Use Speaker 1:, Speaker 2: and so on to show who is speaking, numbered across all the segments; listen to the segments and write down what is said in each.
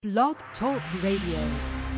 Speaker 1: Blog Talk Radio.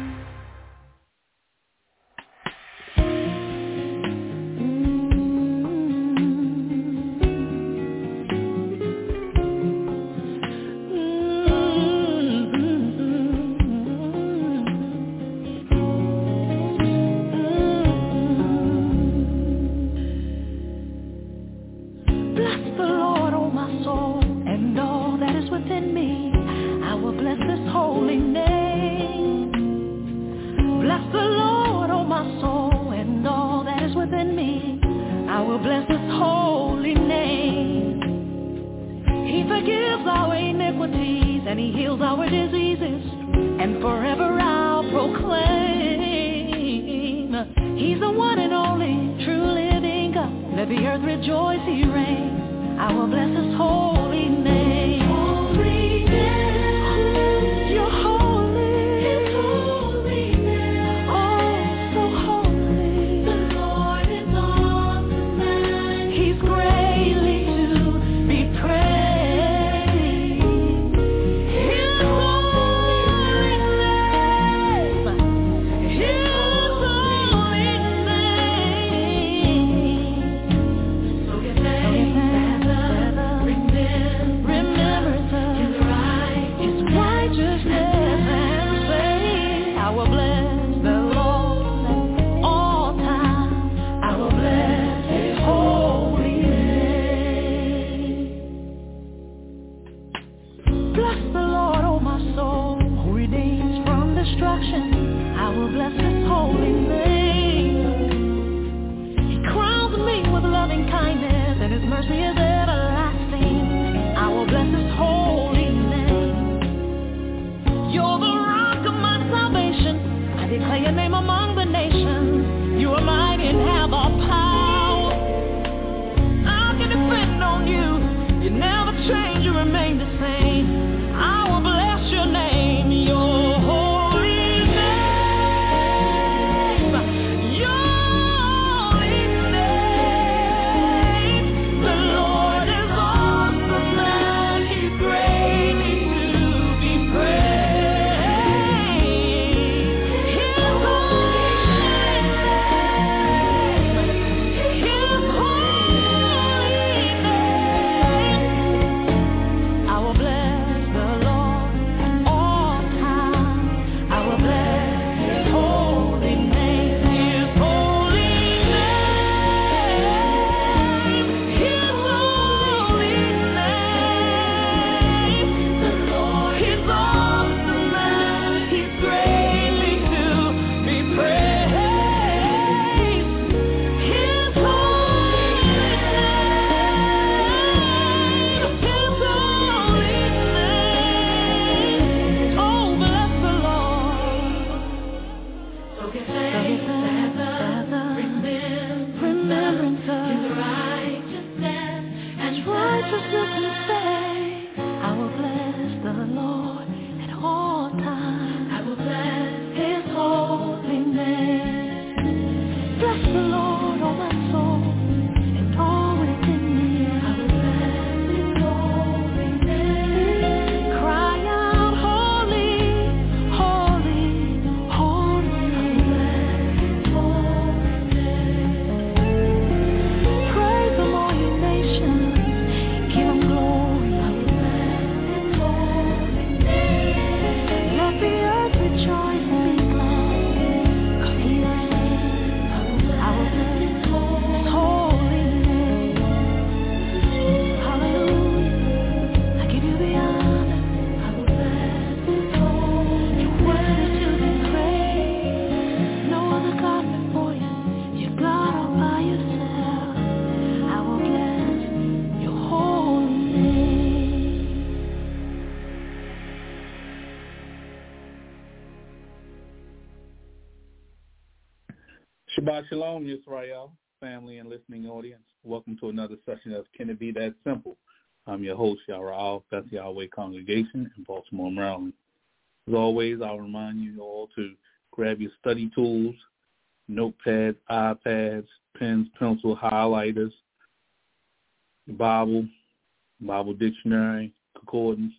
Speaker 2: Shabbat Shalom, Yisrael, family and listening audience. Welcome to another session of Can It Be That Simple? I'm your host, Yahweh, Beth Yahweh Congregation in Baltimore, Maryland. As always, I'll remind you all to grab your study tools, notepads, iPads, pens, pencil, highlighters, Bible, Bible dictionary, concordance,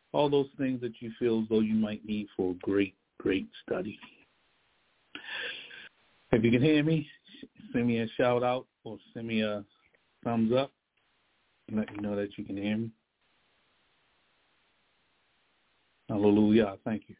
Speaker 2: all those things that you feel as though you might need for a great, great study. If you can hear me, send me a shout out or send me a thumbs up and let me know that you can hear me. Hallelujah. Thank you.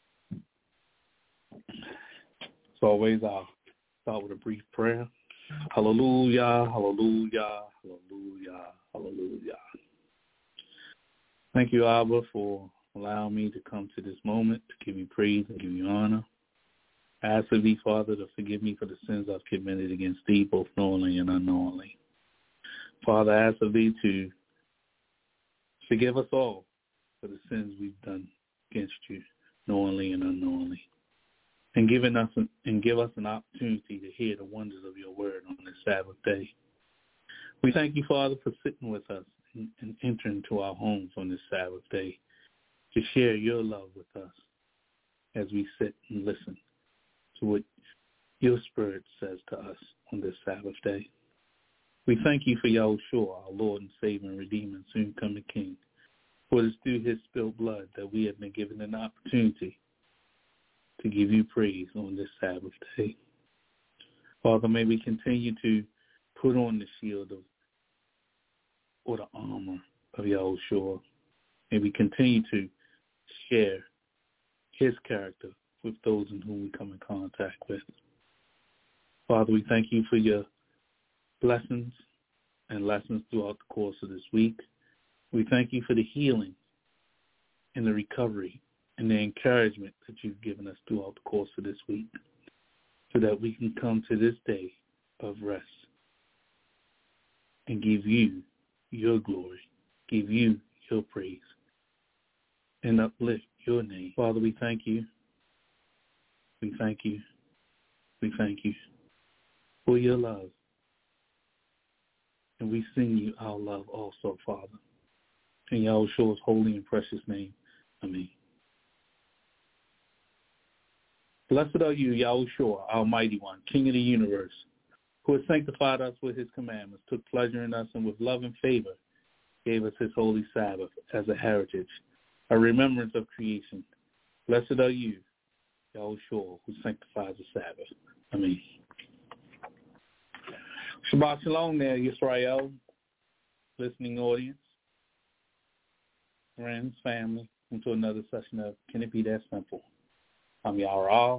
Speaker 2: As always, I'll start with a brief prayer. Hallelujah, hallelujah, hallelujah, hallelujah. Thank you, Abba, for allowing me to come to this moment to give you praise and give you honor. I ask of thee, Father, to forgive me for the sins I've committed against thee, both knowingly and unknowingly. Father, I ask of thee to forgive us all for the sins we've done against you, knowingly and unknowingly, and give us an opportunity to hear the wonders of your word on this Sabbath day. We thank you, Father, for sitting with us and entering into our homes on this Sabbath day to share your love with us as we sit and listen to what your Spirit says to us on this Sabbath day. We thank you for Yahushua, our Lord and Savior and Redeemer, and soon coming King, for it is through his spilled blood that we have been given an opportunity to give you praise on this Sabbath day. Father, may we continue to put on the shield or the armor of Yahushua. May we continue to share his character with those in whom we come in contact with. Father, we thank you for your blessings and lessons throughout the course of this week. We thank you for the healing and the recovery and the encouragement that you've given us throughout the course of this week so that we can come to this day of rest and give you your glory, give you your praise, and uplift your name. Father, we thank you. We thank you. We thank you for your love. And we sing you our love also, Father. In Yahushua's holy and precious name. Amen. Blessed are you, Yahushua, Almighty One, King of the universe, who has sanctified us with his commandments, took pleasure in us, and with love and favor gave us his holy Sabbath as a heritage, a remembrance of creation. Blessed are you, Yahushua, who sanctifies the Sabbath. Amen. Shabbat Shalom there, Yisrael, listening audience, friends, family, into another session of Can It Be That Simple? I'm Yara.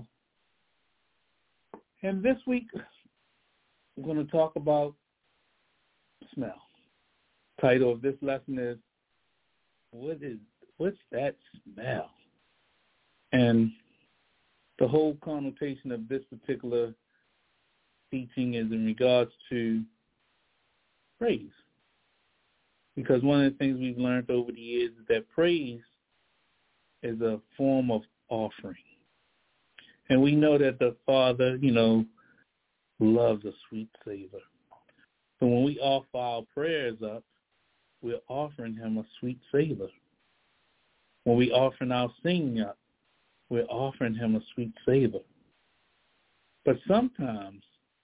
Speaker 2: And this week, we're going to talk about smell. The title of this lesson is, what's that smell? And the whole connotation of this particular teaching is in regards to praise. Because one of the things we've learned over the years is that praise is a form of offering. And we know that the Father, loves a sweet savor. So when we offer our prayers up, we're offering him a sweet savor. When we offering our singing up, we're offering him a sweet savor. But sometimes,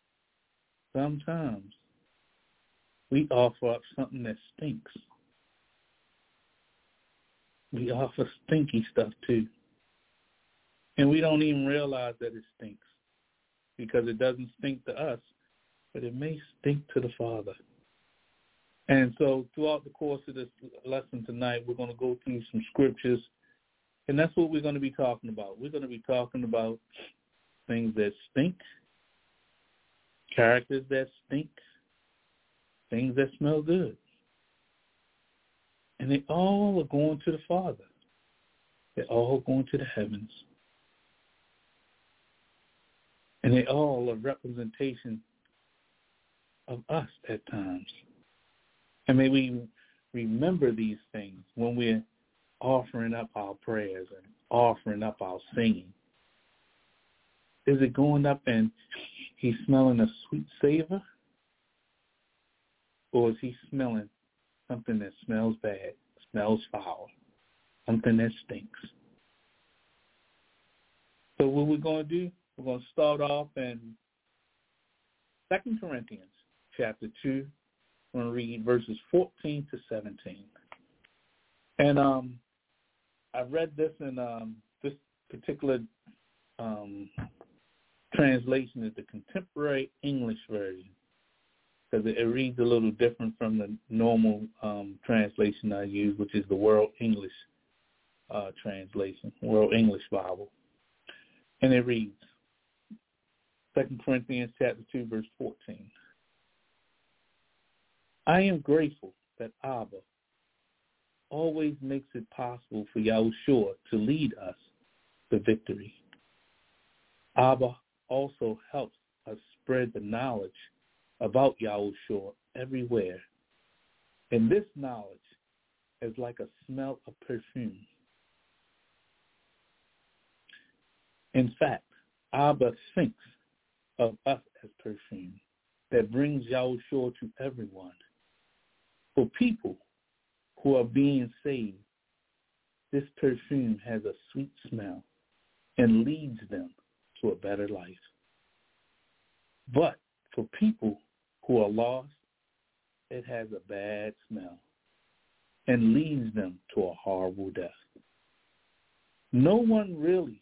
Speaker 2: we offer up something that stinks. We offer stinky stuff too. And we don't even realize that it stinks because it doesn't stink to us, but it may stink to the Father. And so throughout the course of this lesson tonight, we're going to go through some scriptures, and that's what we're going to be talking about. We're going to be talking about things that stink, characters that stink, things that smell good. And they all are going to the Father. They're all going to the heavens. And they all are representation of us at times. And may we remember these things when we're offering up our prayers and offering up our singing. Is it going up and he's smelling a sweet savor? Or is he smelling something that smells bad, smells foul, something that stinks? So what we're going to do, we're going to start off in 2 Corinthians chapter 2. We're going to read verses 14 to 17. And I read this in this particular translation is the Contemporary English Version, because it reads a little different from the normal translation I use, which is the World English translation, World English Bible. And it reads, 2 Corinthians chapter 2, verse 14. I am grateful that Abba always makes it possible for Yahushua to lead us to victory. Abba also helps us spread the knowledge about Yahushua everywhere. And this knowledge is like a smell of perfume. In fact, Abba thinks of us as perfume that brings Yahushua to everyone. For people who are being saved, this perfume has a sweet smell and leads them to a better life. But for people who are lost, it has a bad smell and leads them to a horrible death. No one really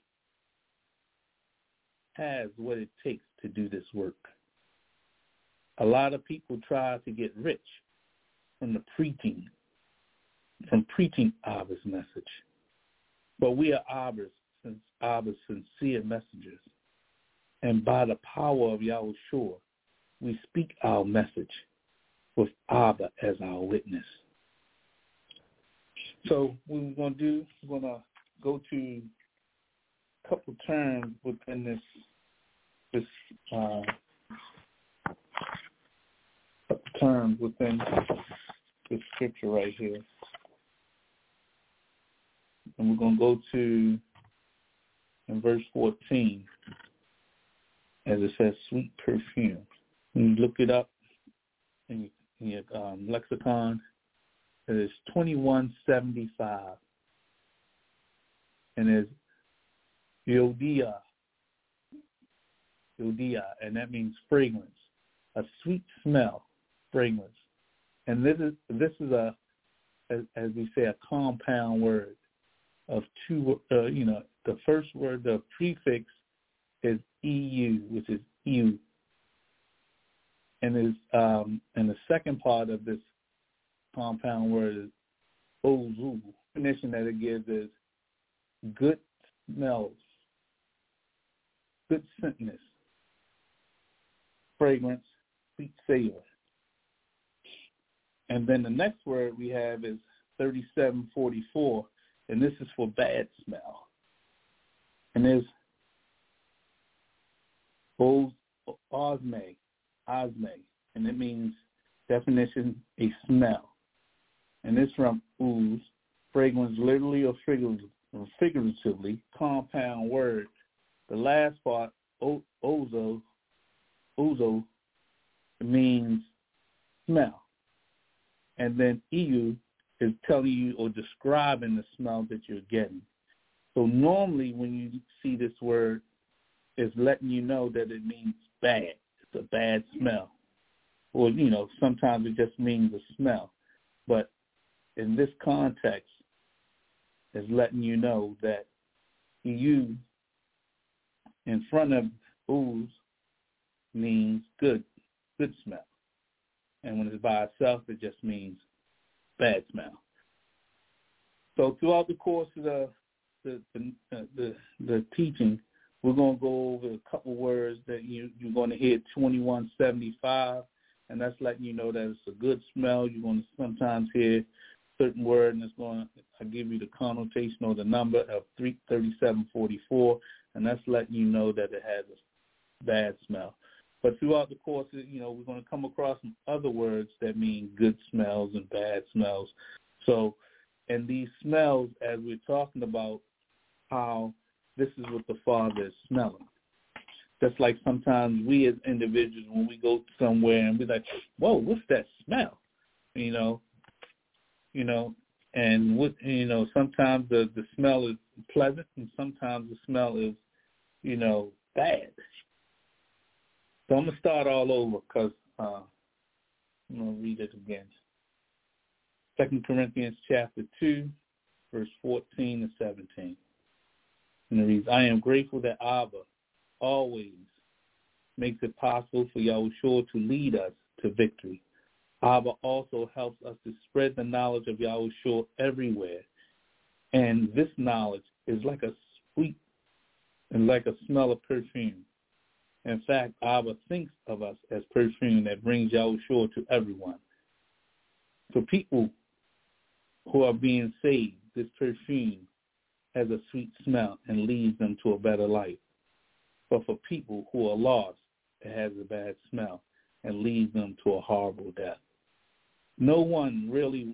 Speaker 2: has what it takes to do this work. A lot of people try to get rich from preaching Abba's message. But we are Abba's sincere messengers. And by the power of Yahushua, we speak our message with Abba as our witness. So what we're going to do, we're going to go to a couple terms within this terms within this scripture right here. And we're going to go to, in verse 14, as it says, sweet perfume. When you look it up in your lexicon, it is 2175. And it's Yodia, and that means fragrance, a sweet smell, fragrance. And this is a, as we say, a compound word of two. The first word, the prefix, is EU, which is EU, and the second part of this compound word is Ozu. The definition that it gives is good smells, good scentness, fragrance, sweet savor. And then the next word we have is 3744, and this is for bad smell. And there's osme, and it means, definition, a smell. And it's from ooze, fragrance, literally or figuratively, compound word. The last part, ozo, means smell. And then EU is telling you or describing the smell that you're getting. So normally when you see this word, it's letting you know that it means bad. It's a bad smell. Or, sometimes it just means a smell. But in this context, it's letting you know that EU in front of ooze means good smell. And when it's by itself, it just means bad smell. So throughout the course of the teaching, we're going to go over a couple words that you're going to hear 2175, and that's letting you know that it's a good smell. You're going to sometimes hear certain word, and it's going to give you the connotation or the number of 3744, and that's letting you know that it has a bad smell. But throughout the course, we're going to come across some other words that mean good smells and bad smells. So, and these smells, as we're talking about how this is what the Father is smelling. Just like sometimes we as individuals, when we go somewhere and we're like, whoa, what's that smell? And sometimes the smell is pleasant and sometimes the smell is, bad. So I'm going to start all over because I'm going to read it again. 2 Corinthians chapter 2, verse 14 and 17. And it reads, I am grateful that Abba always makes it possible for Yahushua to lead us to victory. Abba also helps us to spread the knowledge of Yahushua everywhere. And this knowledge is like a sweet and like a smell of perfume. In fact, Abba thinks of us as perfume that brings Yahushua to everyone. For people who are being saved, this perfume has a sweet smell and leads them to a better life. But for people who are lost, it has a bad smell and leads them to a horrible death. No one really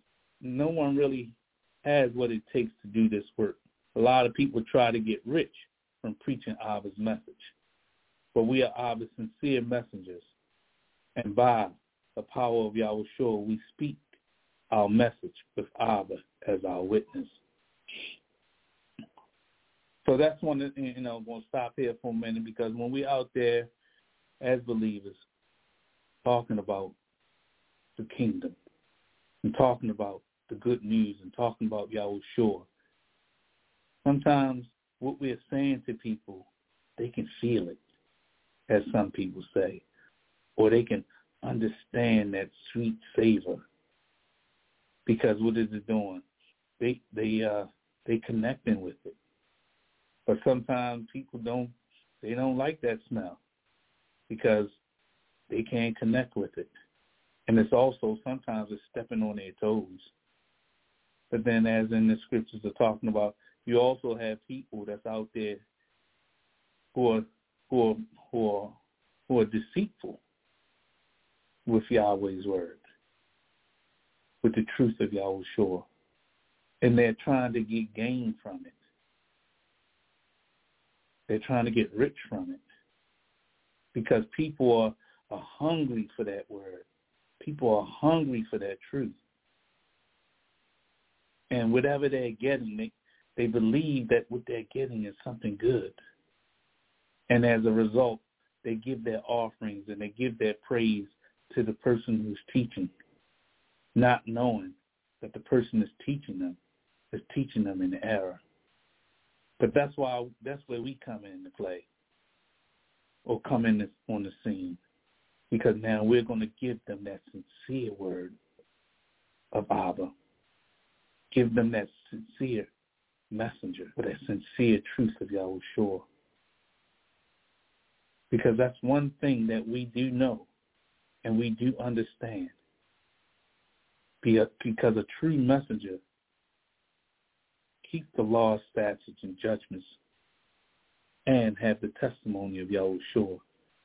Speaker 2: has what it takes to do this work. A lot of people try to get rich from preaching Abba's message. But we are Abba's sincere messengers. And by the power of Yahushua, we speak our message with Abba as our witness. So that's one that, I'm going to stop here for a minute, because when we're out there as believers talking about the kingdom and talking about the good news and talking about Yahushua, sometimes what we're saying to people, they can feel it, as some people say, or they can understand that sweet savor, because what is it doing? They connecting with it. But sometimes people don't like that smell because they can't connect with it. And it's also sometimes it's stepping on their toes. But then, as in the scriptures are talking about, you also have people that's out there who are deceitful with Yahweh's word, with the truth of Yahushua, and they're trying to get gain from it. They're trying to get rich from it, because people are hungry for that word. People are hungry for that truth. And whatever they're getting, they believe that what they're getting is something good. And as a result, they give their offerings and they give their praise to the person who's teaching, not knowing that the person is teaching them in error. But that's where we come into play, or come in on the scene, because now we're going to give them that sincere word of Abba, give them that sincere messenger, or that sincere truth of Yahushua. Because that's one thing that we do know and we do understand. Because a true messenger keeps the law, statutes, and judgments, and have the testimony of Yahushua.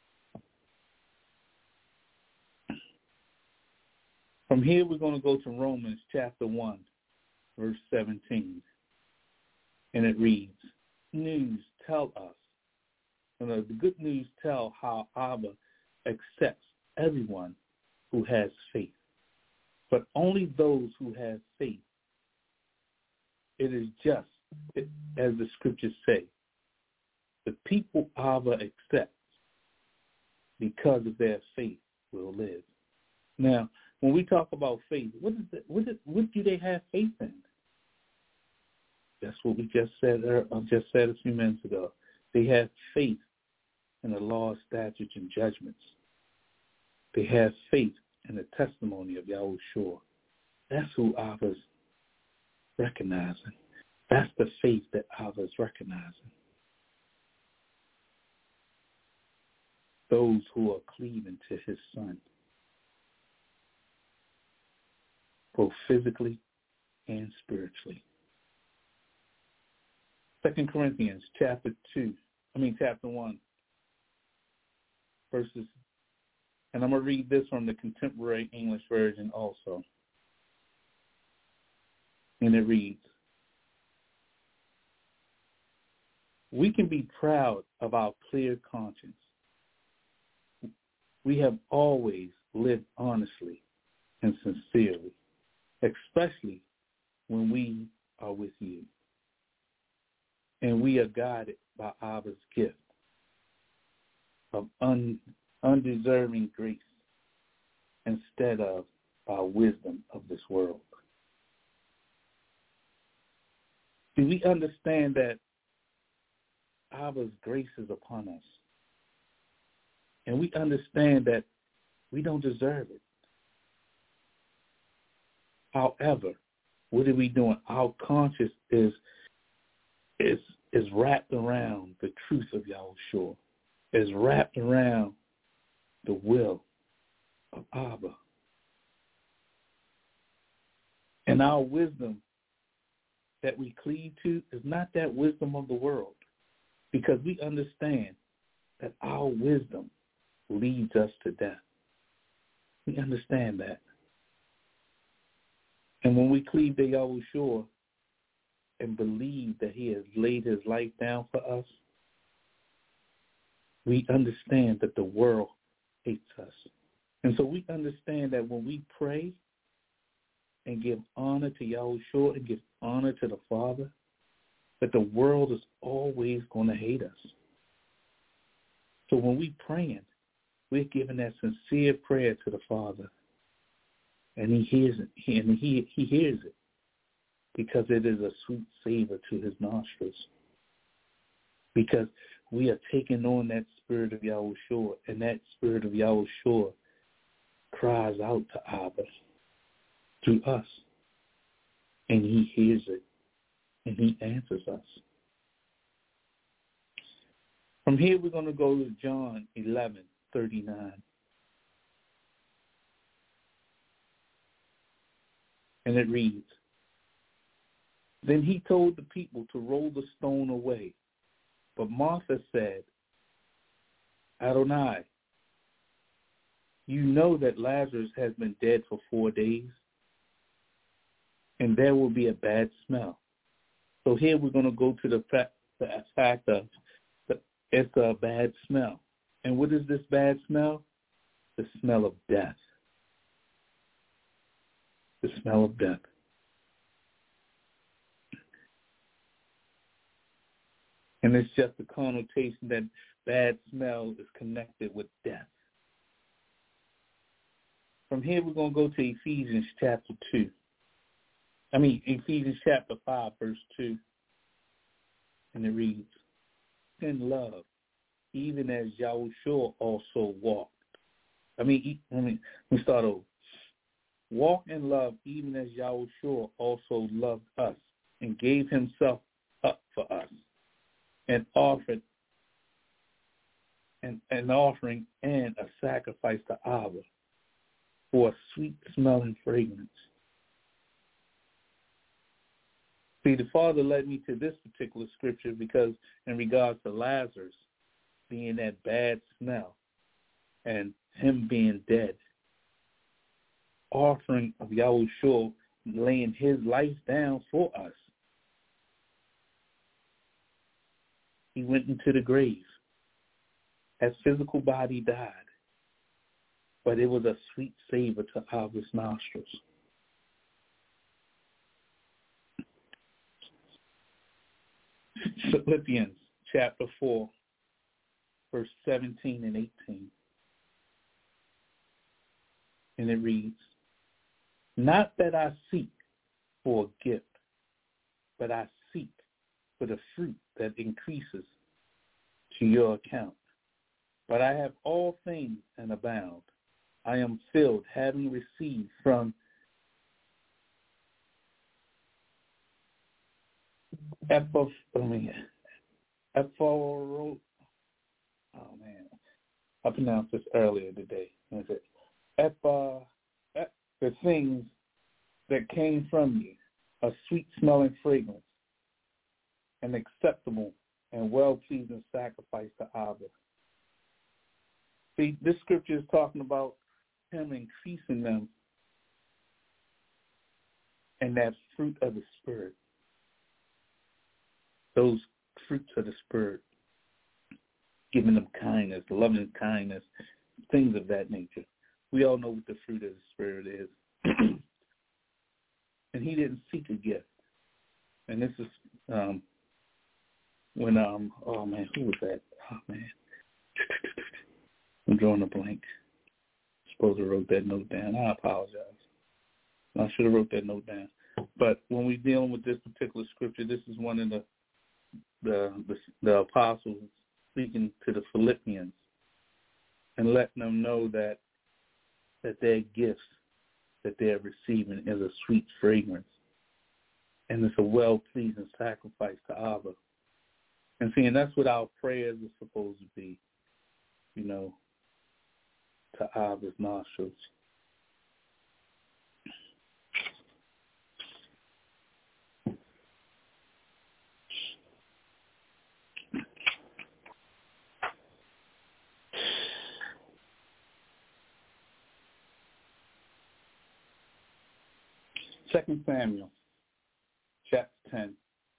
Speaker 2: From here, we're going to go to Romans chapter 1, verse 17. And it reads, news tell us, the good news tell how Abba accepts everyone who has faith. But only those who have faith. It is just, as the scriptures say, the people Abba accepts because of their faith will live. Now, when we talk about faith, what do they have faith in? That's what we just said a few minutes ago. They have faith in the law, statutes, and judgments. They have faith in the testimony of Yahushua. That's who Abba's recognizing. That's the faith that Abba's recognizing. Those who are cleaving to his son, both physically and spiritually. 2 Corinthians chapter 1, verses, and I'm going to read this from the Contemporary English Version also. And it reads, we can be proud of our clear conscience. We have always lived honestly and sincerely, especially when we are with you. And we are guided by Abba's gift of undeserving grace instead of by wisdom of this world. See, we understand that Abba's grace is upon us. And we understand that we don't deserve it. However, what are we doing? Our conscience is wrapped around the truth of Yahushua. Is wrapped around the will of Abba. And our wisdom that we cleave to is not that wisdom of the world, because we understand that our wisdom leads us to death. We understand that. And when we cleave to Yahushua and believe that he has laid his life down for us, we understand that the world hates us. And so we understand that when we pray and give honor to Yahushua and give honor to the Father, that the world is always going to hate us. So when we praying, we're giving that sincere prayer to the Father, and he hears it. He hears it because it is a sweet savor to his nostrils. Because we are taking on that spirit of Yahushua, and that spirit of Yahushua cries out to Abba through us, and he hears it, and he answers us. From here, we're going to go to John 11:39. And it reads, "Then he told the people to roll the stone away. But Martha said, 'Adonai, you know that Lazarus has been dead for 4 days, and there will be a bad smell.'" So here we're going to go to the fact of it's a bad smell. And what is this bad smell? The smell of death. The smell of death. And it's just a connotation that bad smell is connected with death. From here, we're going to go to Ephesians chapter 5, verse 2. And it reads, "In love, even as Yahushua also walked." Let me start over. "Walk in love, even as Yahushua also loved us and gave himself up for us, and offered an offering and a sacrifice to Abba for a sweet-smelling fragrance." See, the Father led me to this particular scripture because in regards to Lazarus being that bad smell and him being dead, offering of Yahushua laying his life down for us. He went into the grave. His physical body died, but it was a sweet savor to Abba's nostrils. Philippians chapter 4, verse 17 and 18. And it reads, "Not that I seek for a gift, but I seek for the fruit that increases to your account. But I have all things and abound. I am filled, having received from I pronounced this earlier today. The things that came from you, a sweet-smelling fragrance, an acceptable and well-pleasing sacrifice to Abba." See, this scripture is talking about him increasing them and that fruit of the Spirit. Those fruits of the Spirit, giving them kindness, loving kindness, things of that nature. We all know what the fruit of the Spirit is. And he didn't seek a gift. And this is when, who was that? Oh, man. I'm drawing a blank. I suppose I wrote that note down. I apologize. I should have wrote that note down. But when we're dealing with this particular scripture, this is one of the apostles speaking to the Philippians and letting them know that their gifts that they're receiving is a sweet fragrance. And it's a well-pleasing sacrifice to Abba. And seeing that's what our prayers are supposed to be, to Abba's nostrils. Second Samuel, chapter 10.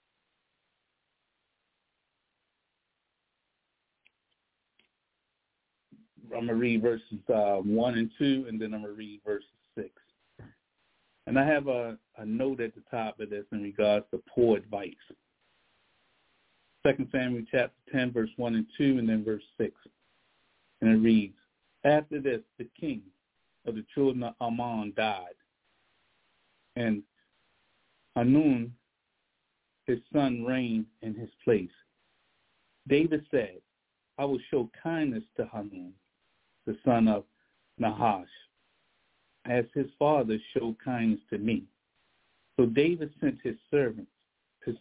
Speaker 2: I'm going to read verses 1 and 2, and then I'm going to read verses 6. And I have a note at the top of this in regards to poor advice. 2 Samuel chapter 10, verse 1 and 2, and then verse 6. And it reads, After this, the king of the children of Ammon died, and Hanun, his son, reigned in his place. David said, I will show kindness to Hanun, the son of Nahash, as his father showed kindness to me. So David sent his servants to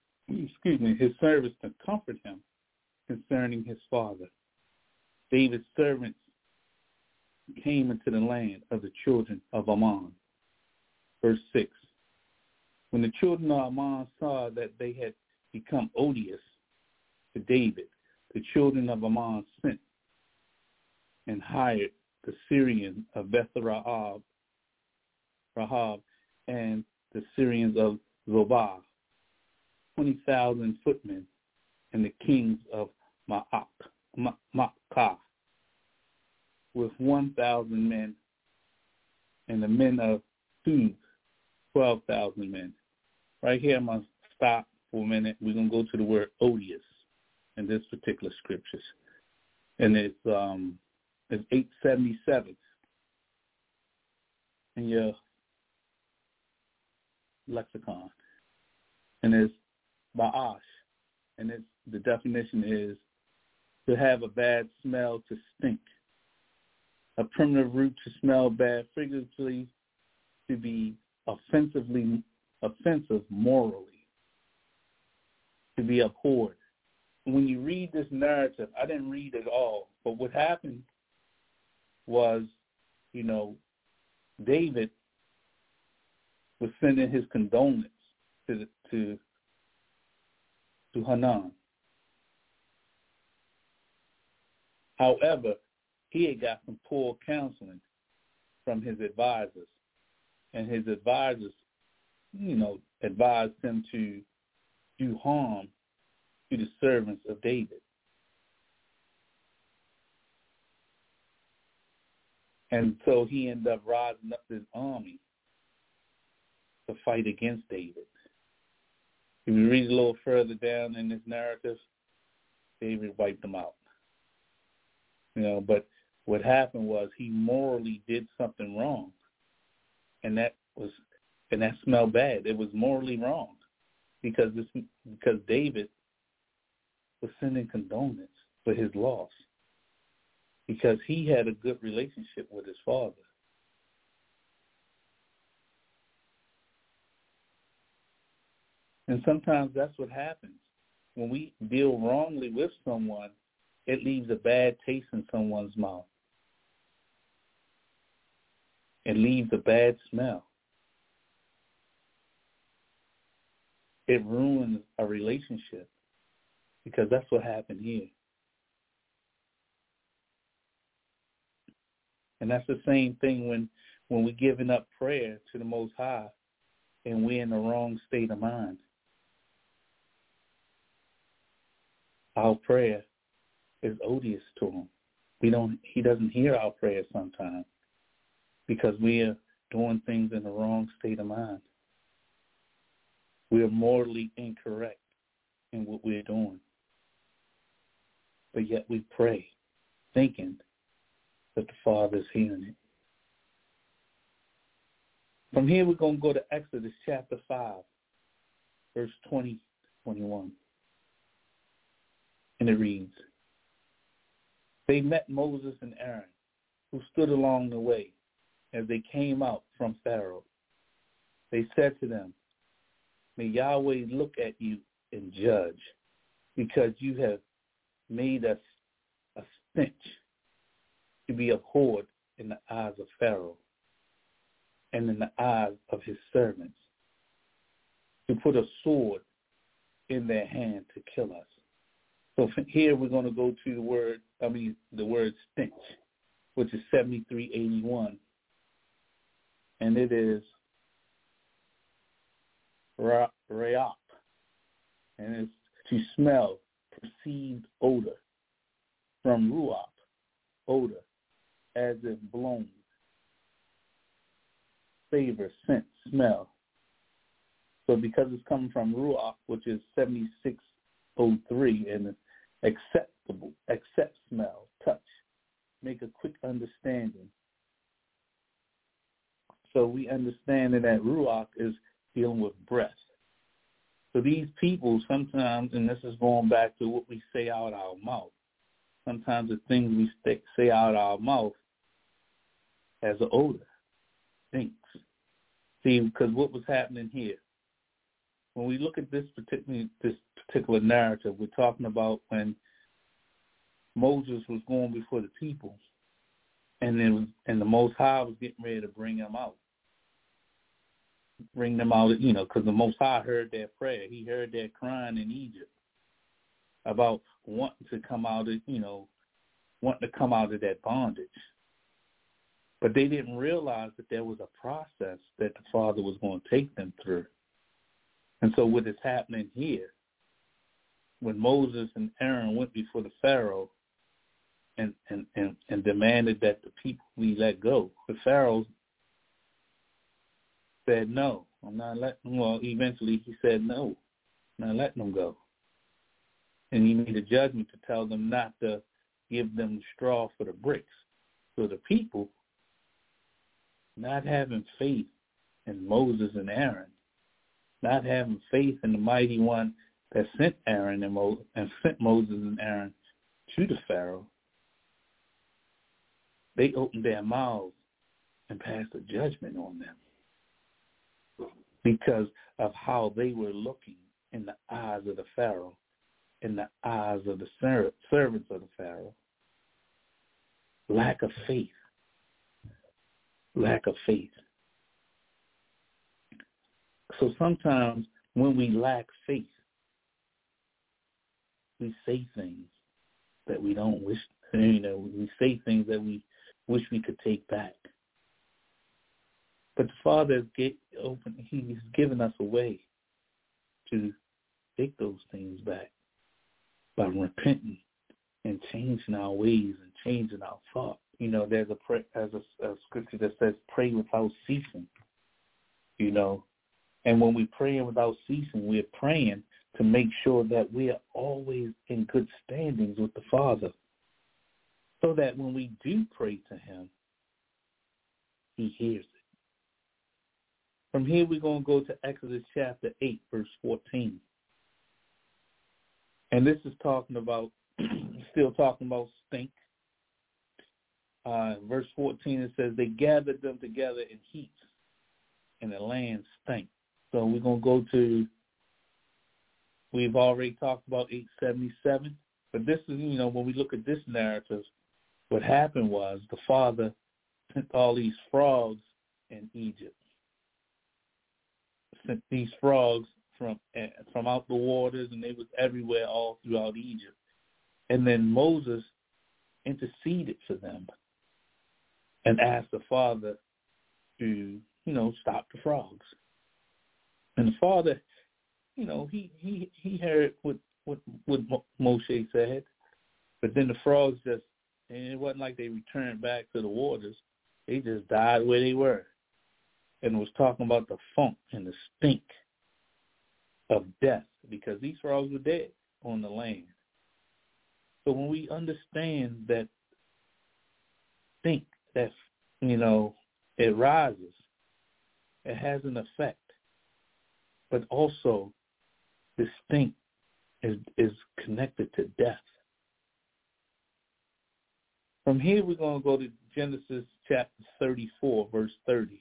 Speaker 2: comfort him concerning his father. David's servants came into the land of the children of Ammon. Verse 6, when the children of Ammon saw that they had become odious to David, the children of Ammon sent and hired the Syrians of Beth-Rahab and the Syrians of Zobah, 20,000 footmen, and the kings of Maacah, with 1,000 men, and the men of Suz, 12,000 men. Right here, I'm going to stop for a minute. We're going to go to the word odious in this particular scriptures. And it's 877 in your lexicon. And it's ba'ash. And the definition is to have a bad smell, to stink. A primitive root to smell bad, figuratively to be offensive morally, to be abhorred. When you read this narrative, I didn't read it all, but what happened was, David was sending his condolence to Hanun. However, he had got some poor counseling from his advisors, and his advisors, advised him to do harm to the servants of David. And so he ended up rising up his army to fight against David. If you read a little further down in this narrative, David wiped them out. But what happened was he morally did something wrong, and that smelled bad. It was morally wrong because David was sending condolence for his loss because he had a good relationship with his father. And sometimes that's what happens. When we deal wrongly with someone, it leaves a bad taste in someone's mouth. It leaves a bad smell. It ruins a relationship because that's what happened here. And that's the same thing when we're giving up prayer to the Most High and we're in the wrong state of mind. Our prayer is odious to him. He doesn't hear our prayers sometimes because we are doing things in the wrong state of mind. We are morally incorrect in what we're doing. But yet we pray, thinking that the Father is hearing it. From here, we're going to go to Exodus chapter 5, verse 20, 21. And it reads, they met Moses and Aaron, who stood along the way as they came out from Pharaoh. They said to them, may Yahweh look at you and judge, because you have made us a stench to be abhorred in the eyes of Pharaoh and in the eyes of his servants, to put a sword in their hand to kill us. So from here we're going to go to the word stench, which is 7381, and it is ra'ap, and it's to smell, perceived odor, from ruach, odor, as if blown, savor, scent, smell. So because it's coming from ruach, which is 7603, and acceptable, accept, smell, touch, make a quick understanding. So we understand that ruach is dealing with breath. So these people sometimes, and this is going back to what we say out our mouth, sometimes the things we say out our mouth has an odor, stinks. See, because what was happening here, when we look at this particular narrative, we're talking about when Moses was going before the people, and the Most High was getting ready to bring them out, because the Most High heard their prayer. He heard their crying in Egypt about wanting to come out of that bondage. But they didn't realize that there was a process that the Father was going to take them through. And so what is happening here, when Moses and Aaron went before the Pharaoh and demanded that the people be let go, the Pharaoh said, no, I'm not letting them. Well, eventually he said, no, I'm not letting them go. And he made a judgment to tell them not to give them the straw for the bricks. So the people, not having faith in Moses and Aaron, not having faith in the mighty one that sent Aaron and sent Moses and Aaron to the Pharaoh, they opened their mouths and passed a judgment on them because of how they were looking in the eyes of the Pharaoh, in the eyes of the servants of the Pharaoh. Lack of faith. Lack of faith. So sometimes when we lack faith, we say things that we don't wish, we say things that we wish we could take back. But the Father He's given us a way to take those things back by repenting and changing our ways and changing our thought. There's a scripture that says, pray without ceasing, And when we pray without ceasing, we're praying to make sure that we are always in good standings with the Father, so that when we do pray to him, he hears it. From here, we're going to go to Exodus chapter 8, verse 14. And this is still talking about stink. Verse 14, it says, they gathered them together in heaps, and the land stank. So we're going to go to, we've already talked about 877, but this is, when we look at this narrative, what happened was the Father sent all these frogs in Egypt. Sent these frogs from out the waters, and they was everywhere all throughout Egypt. And then Moses interceded for them and asked the Father to, stop the frogs. And the Father, he heard what Moshe said, but then the frogs and it wasn't like they returned back to the waters. They just died where they were. And was talking about the funk and the stink of death, because these frogs were dead on the land. So when we understand that stink, that, it rises, It has an effect, but also this stink is connected to death. From here, we're going to go to Genesis chapter 34, verse 30.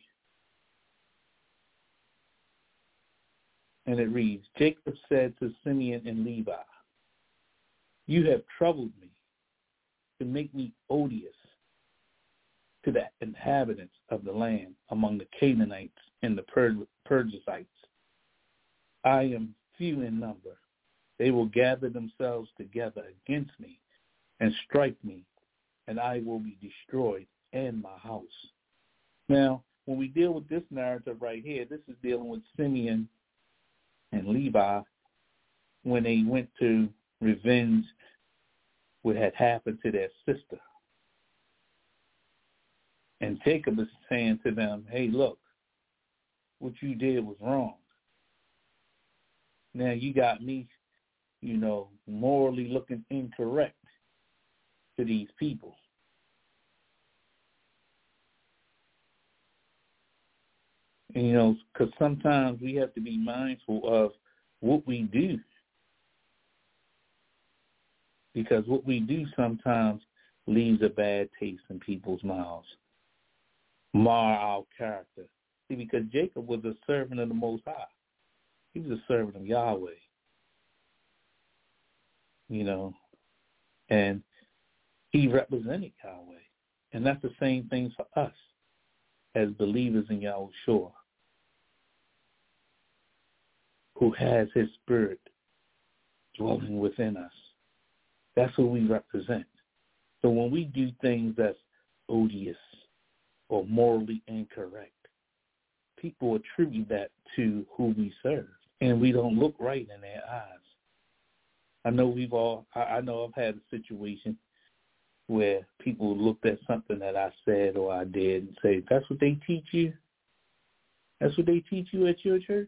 Speaker 2: And it reads, Jacob said to Simeon and Levi, you have troubled me to make me odious to the inhabitants of the land among the Canaanites and the Perizzites. I am few in number. They will gather themselves together against me and strike me, and I will be destroyed and my house. Now, when we deal with this narrative right here, this is dealing with Simeon and Levi when they went to revenge what had happened to their sister. And Jacob is saying to them, hey, look, what you did was wrong. Now you got me, morally looking incorrect to these people. And, because sometimes we have to be mindful of what we do. Because what we do sometimes leaves a bad taste in people's mouths. Mar our character. See, because Jacob was a servant of the Most High. He was a servant of Yahweh. And he represented Yahweh. And that's the same thing for us as believers in Yahushua, who has his spirit dwelling within us. That's who we represent. So when we do things that's odious or morally incorrect, people attribute that to who we serve, and we don't look right in their eyes. I know I've had a situation where people looked at something that I said or I did and say, that's what they teach you? That's what they teach you at your church?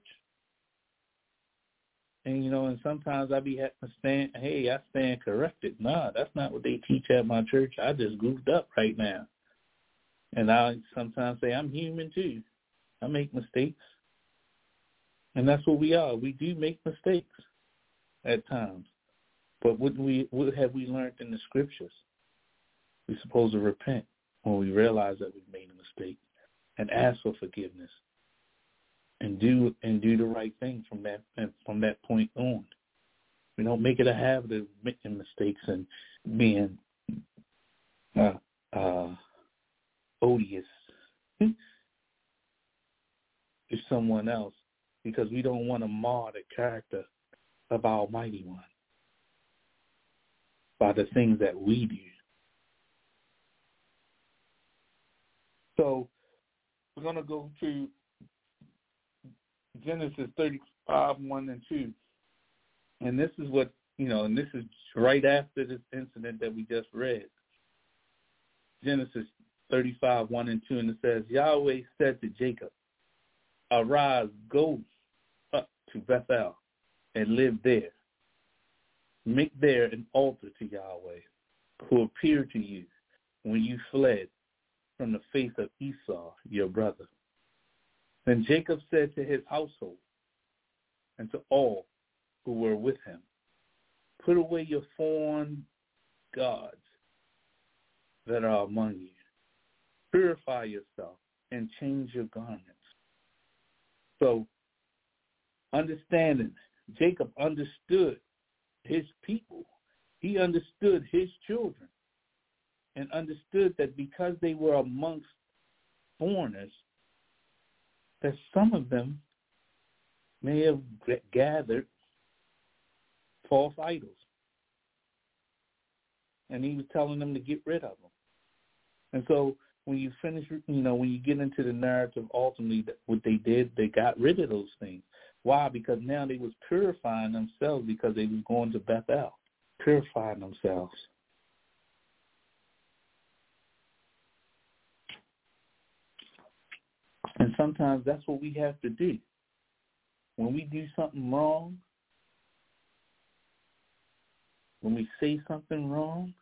Speaker 2: And, and sometimes I be I stand corrected. Nah, that's not what they teach at my church. I just goofed up right now. And I sometimes say, I'm human too. I make mistakes. And that's what we are. We do make mistakes at times. But what have we learned in the scriptures? We're supposed to repent when we realize that we've made a mistake and ask for forgiveness and do the right thing from that point on. We don't make it a habit of making mistakes and being odious to someone else, because we don't want to mar the character of our Almighty One by the things that we do. So we're going to go to Genesis 35, 1 and 2. And this is what, and this is right after this incident that we just read. Genesis 35, 1 and 2, and it says, Yahweh said to Jacob, arise, go up to Bethel and live there. Make there an altar to Yahweh, who appeared to you when you fled from the face of Esau, your brother. Then Jacob said to his household and to all who were with him, put away your foreign gods that are among you. Purify yourself and change your garments. So, understanding, Jacob understood his people. He understood his children and understood that because they were amongst foreigners, that some of them may have gathered false idols. And he was telling them to get rid of them. And so when you finish, when you get into the narrative, ultimately what they did, they got rid of those things. Why? Because now they was purifying themselves because they was going to Bethel, purifying themselves. And sometimes that's what we have to do. When we do something wrong, when we say something wrong,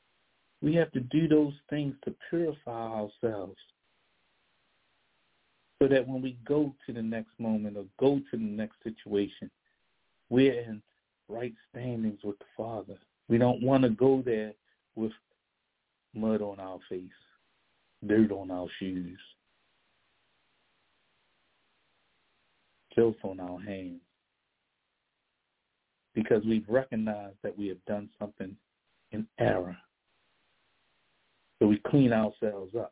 Speaker 2: we have to do those things to purify ourselves so that when we go to the next moment or go to the next situation, we're in right standings with the Father. We don't want to go there with mud on our face, dirt on our shoes, filth on our hands, because we've recognized that we have done something in error. So we clean ourselves up.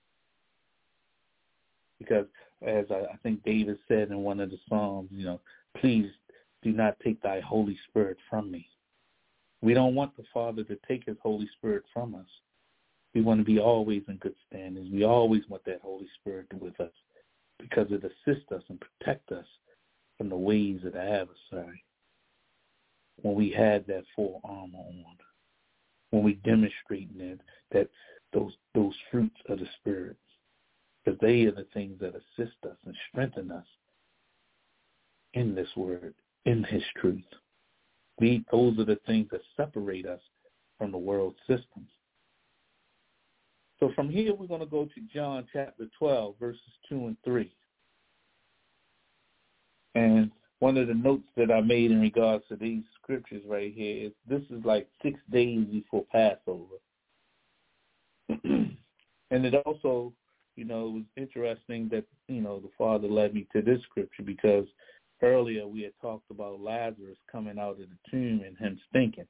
Speaker 2: Because as I think David said in one of the Psalms, please do not take thy Holy Spirit from me. We don't want the Father to take his Holy Spirit from us. We want to be always in good standings. We always want that Holy Spirit with us because it assists us and protects us from the ways of the adversary. When we had that full armor on, when we demonstrate that those fruits of the Spirit, because they are the things that assist us and strengthen us in this word, in his truth. Those are the things that separate us from the world systems. So from here, we're going to go to John chapter 12, verses 2 and 3. And one of the notes that I made in regards to these scriptures right here is this is like 6 days before Passover. And it also, it was interesting that, the Father led me to this scripture because earlier we had talked about Lazarus coming out of the tomb and him stinking,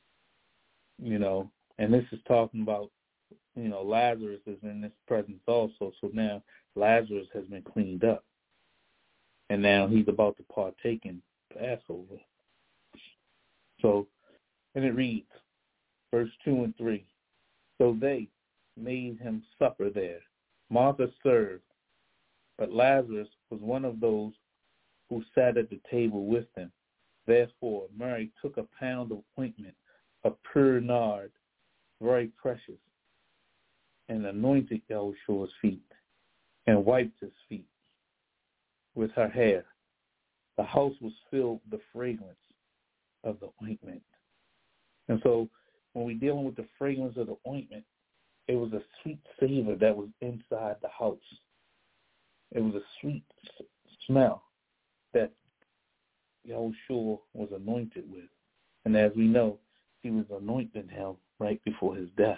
Speaker 2: and this is talking about, Lazarus is in this presence also. So now Lazarus has been cleaned up. And now he's about to partake in Passover. So, and it reads, verse 2 and 3. So they made him supper there. Martha served, but Lazarus was one of those who sat at the table with them. Therefore, Mary took a pound of ointment of pure nard, very precious, and anointed Yahushua's feet, and wiped his feet with her hair. The house was filled with the fragrance of the ointment. And so when we're dealing with the fragrance of the ointment, it was a sweet savor that was inside the house. It was a sweet smell that Yahushua was anointed with. And as we know, he was anointing him right before his death.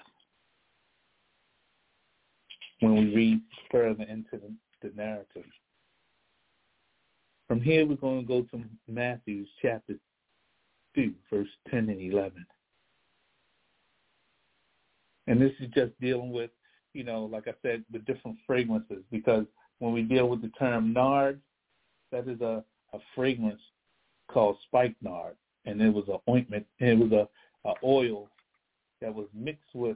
Speaker 2: When we read further into the narrative. From here, we're going to go to Matthew chapter 2, verse 10 and 11. And this is just dealing with, like I said, the different fragrances, because when we deal with the term nard, that is a fragrance called spikenard, and it was an ointment, and it was a oil that was mixed with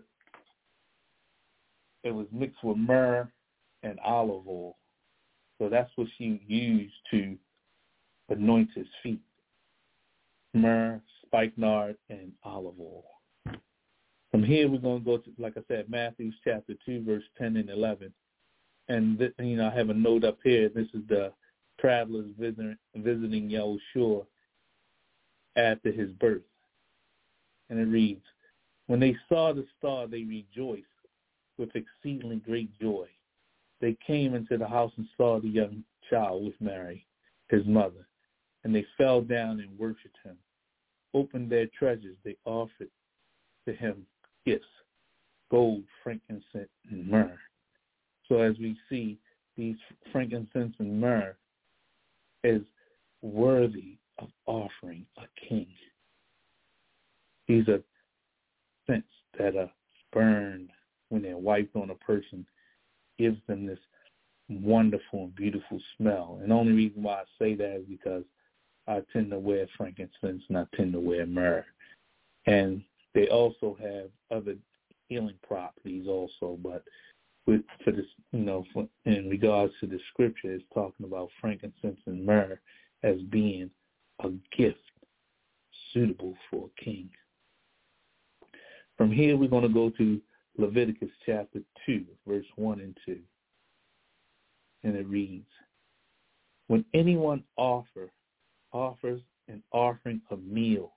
Speaker 2: myrrh and olive oil. So that's what she used to anoint his feet. Myrrh, spikenard, and olive oil. From here, we're going to go to, like I said, Matthew chapter 2, verse 10 and 11. And, I have a note up here. This is the travelers visiting Yahushua after his birth. And it reads, when they saw the star, they rejoiced with exceedingly great joy. They came into the house and saw the young child with Mary, his mother, and they fell down and worshipped him. Opened their treasures, they offered to him gifts, gold, frankincense, and myrrh. So as we see, these frankincense and myrrh is worthy of offering a king. These are scents that are burned when they're wiped on a person, gives them this wonderful and beautiful smell. And the only reason why I say that is because I tend to wear frankincense and I tend to wear myrrh. And they also have other healing properties also, but for this, in regards to the scripture, it's talking about frankincense and myrrh as being a gift suitable for a king. From here, we're going to go to Leviticus chapter 2, verse 1 and 2. And it reads, when anyone offers an offering of meal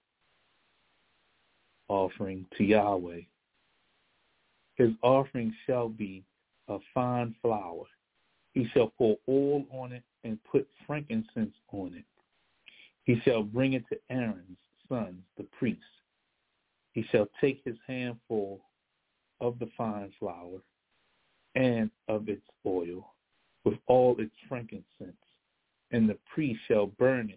Speaker 2: offering to Yahweh, his offering shall be of fine flour. He He shall pour oil on it and put frankincense on it. He shall bring it to Aaron's sons, the priests. He shall take his handful of the fine flour and of its oil with all its frankincense, and the priest shall burn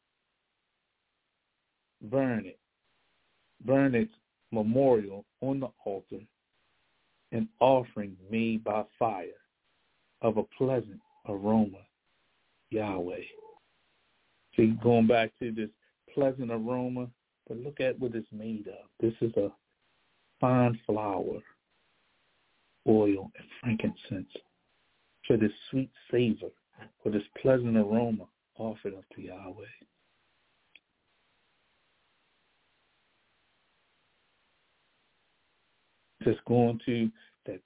Speaker 2: its memorial on the altar, an offering made by fire of a pleasant aroma, Yahweh. See, going back to this pleasant aroma, but look at what it's made of. This is a fine flour, oil, and frankincense for this sweet savor, for this pleasant aroma offered up to Yahweh. Just going to that,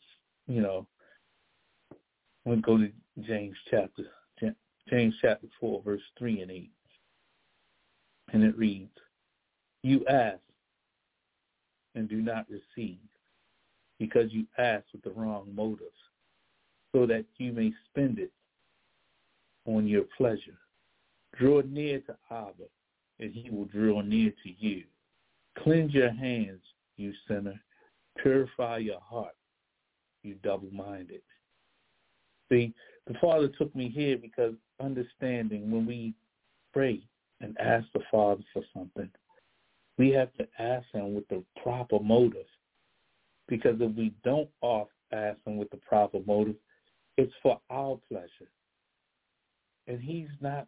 Speaker 2: we'll go to James chapter 4, verse 3 and 8. And it reads, you ask and do not receive, because you ask with the wrong motives, so that you may spend it on your pleasure. Draw near to Abba, and he will draw near to you. Cleanse your hands, you sinner. Purify your heart, you double-minded. See, the Father took me here because understanding when we pray and ask the Father for something, we have to ask him with the proper motive. Because if we don't ask him with the proper motive, it's for our pleasure. And he's not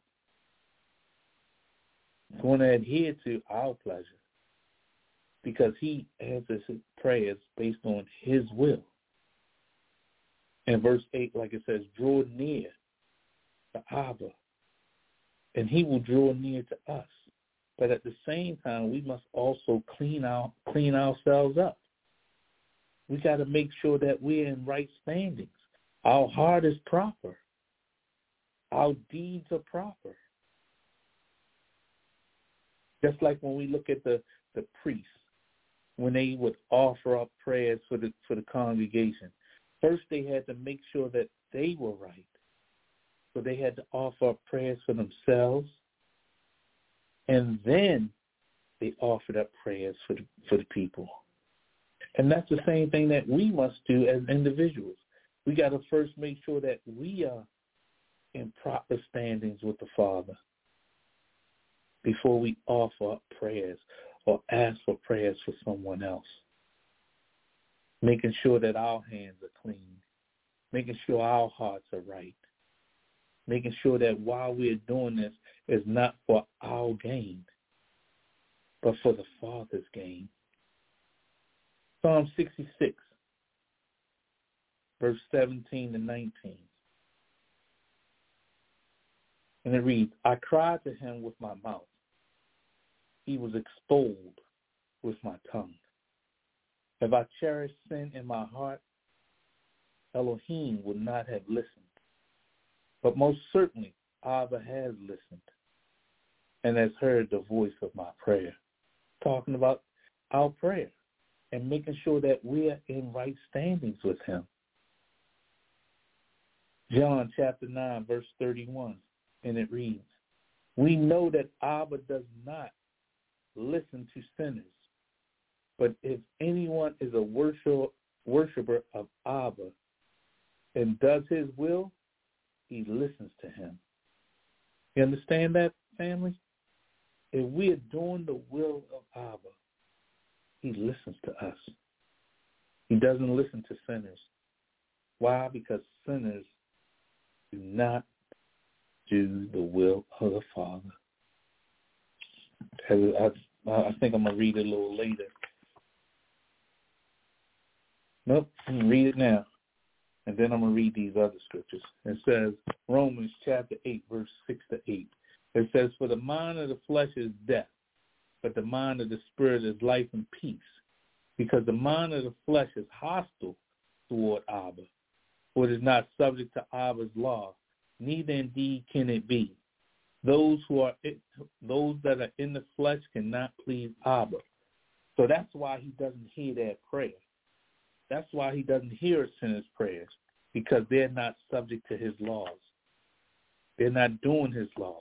Speaker 2: going to adhere to our pleasure, because he answers his prayers based on his will. In verse 8, like it says, draw near to Abba, and he will draw near to us. But at the same time, we must also clean ourselves up. We got to make sure that we're in right standings. Our heart is proper. Our deeds are proper. Just like when we look at the priests, when they would offer up prayers for the congregation, first they had to make sure that they were right. So they had to offer up prayers for themselves, and then they offered up prayers for the people. And that's the same thing that we must do as individuals. We got to first make sure that we are in proper standings with the Father before we offer up prayers or ask for prayers for someone else. Making sure that our hands are clean. Making sure our hearts are right. Making sure that while we're doing this, it's not for our gain, but for the Father's gain. Psalm 66, verse 17 to 19. And it reads, I cried to him with my mouth. He was extolled with my tongue. Have I cherished sin in my heart? Elohim would not have listened. But most certainly, Abba has listened and has heard the voice of my prayer. Talking about our prayer and making sure that we are in right standings with him. John chapter 9, verse 31, and it reads, we know that Abba does not listen to sinners, but if anyone is a worshiper of Abba and does his will, he listens to him. You understand that, family? If we are doing the will of Abba, he listens to us. He doesn't listen to sinners. Why? Because sinners do not do the will of the Father. I think I'm going to read it a little later. Nope, I'm going to read it now. And then I'm going to read these other scriptures. It says, Romans chapter 8, verse 6 to 8. It says, for the mind of the flesh is death, but the mind of the spirit is life and peace. Because the mind of the flesh is hostile toward Abba, for it is not subject to Abba's law, neither indeed can it be. Those that are in the flesh cannot please Abba. So that's why he doesn't hear their prayer. That's why he doesn't hear a sinner's prayers, because they're not subject to his laws. They're not doing his laws.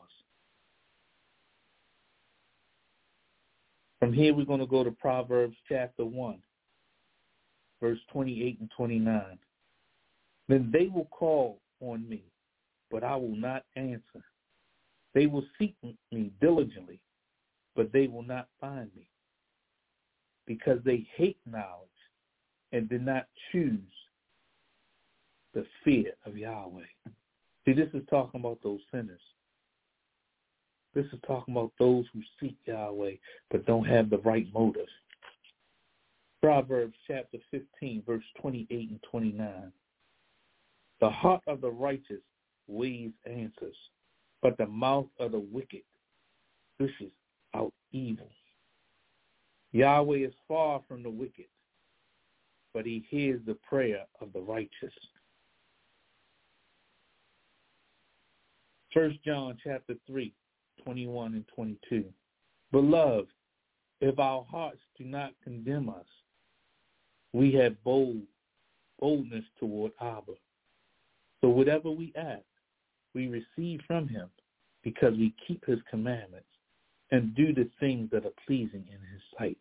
Speaker 2: From here, we're going to go to Proverbs chapter 1, verse 28 and 29. Then they will call on me, but I will not answer. They will seek me diligently, but they will not find me, because they hate knowledge and did not choose the fear of Yahweh. See, this is talking about those sinners. This is talking about those who seek Yahweh but don't have the right motive. Proverbs chapter 15, verse 28 and 29. The heart of the righteous weighs answers, but the mouth of the wicked pushes out evil. Yahweh is far from the wicked, but he hears the prayer of the righteous. 1 John chapter 3, 21 and 22. Beloved, if our hearts do not condemn us, we have boldness toward Abba. So whatever we ask, we receive from him, because we keep his commandments and do the things that are pleasing in his sight.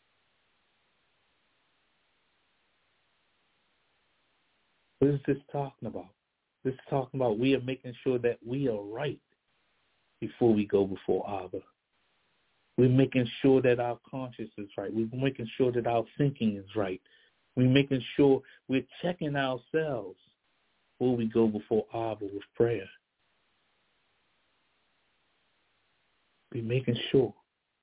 Speaker 2: What is this talking about? This is talking about we are making sure that we are right before we go before Abba. We're making sure that our conscience is right. We're making sure that our thinking is right. We're making sure we're checking ourselves before we go before Abba with prayer. We're making sure.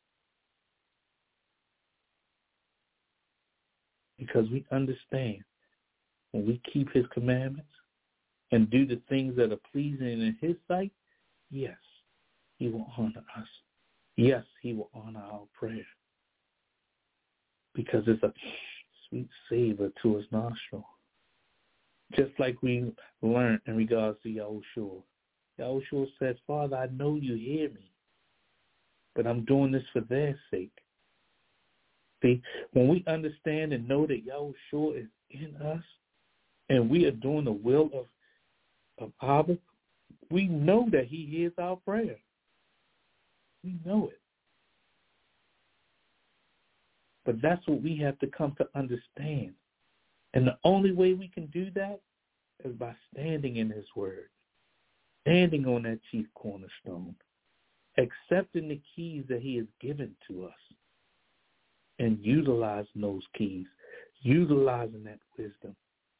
Speaker 2: Because we understand when we keep his commandments and do the things that are pleasing in his sight, yes, he will honor us. Yes, he will honor our prayer. Because it's a sweet savor to his nostril. Just like we learned in regards to Yahushua. Yahushua says, Father, I know you hear me, but I'm doing this for their sake. See, when we understand and know that Yahushua is in us, and we are doing the will of Abba, we know that he hears our prayer. We know it. But that's what we have to come to understand. And the only way we can do that is by standing in his word, standing on that chief cornerstone, accepting the keys that he has given to us, and utilizing those keys, utilizing that wisdom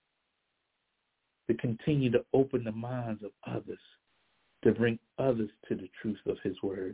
Speaker 2: to continue to open the minds of others, to bring others to the truth of his word.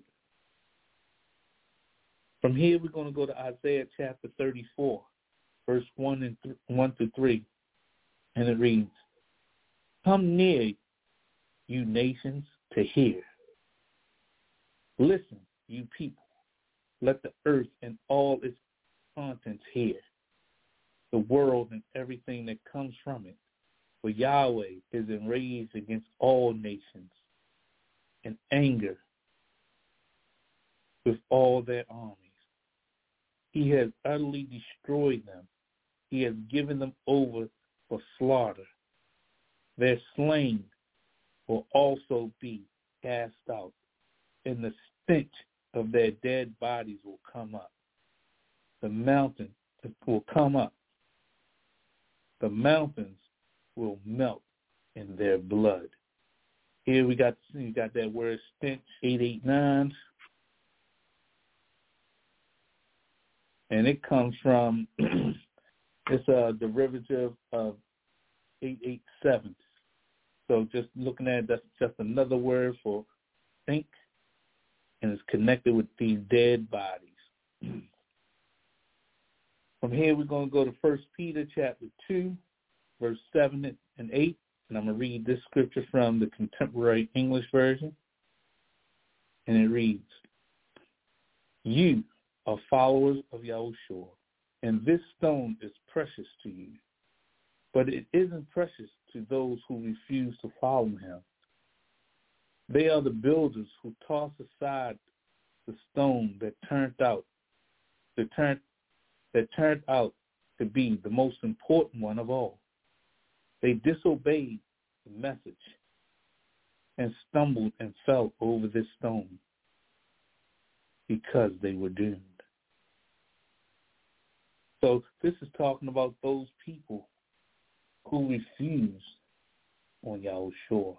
Speaker 2: From here, we're going to go to Isaiah chapter 34, verse 1 through 3, and it reads, Come near, you nations, to hear. Listen, you people. Let the earth and all its contents hear, the world and everything that comes from it. For Yahweh is enraged against all nations, in anger with all their armies. He has utterly destroyed them. He has given them over for slaughter. Their slain will also be cast out, and the stench of their dead bodies will come up. The mountain will come up. The mountains will melt in their blood. Here you got that word stench, 889. And it comes from, it's a derivative of 887. So just looking at it, that's just another word for stink, and it's connected with these dead bodies. From here, we're going to go to 1 Peter chapter 2, verse 7 and 8, and I'm going to read this scripture from the Contemporary English Version, and it reads, You are followers of Yahushua, and this stone is precious to you, but it isn't precious to those who refuse to follow him. They are the builders who toss aside the stone that turned out to be the most important one of all. They disobeyed the message and stumbled and fell over this stone because they were doomed. So this is talking about those people who refused on Yahushua.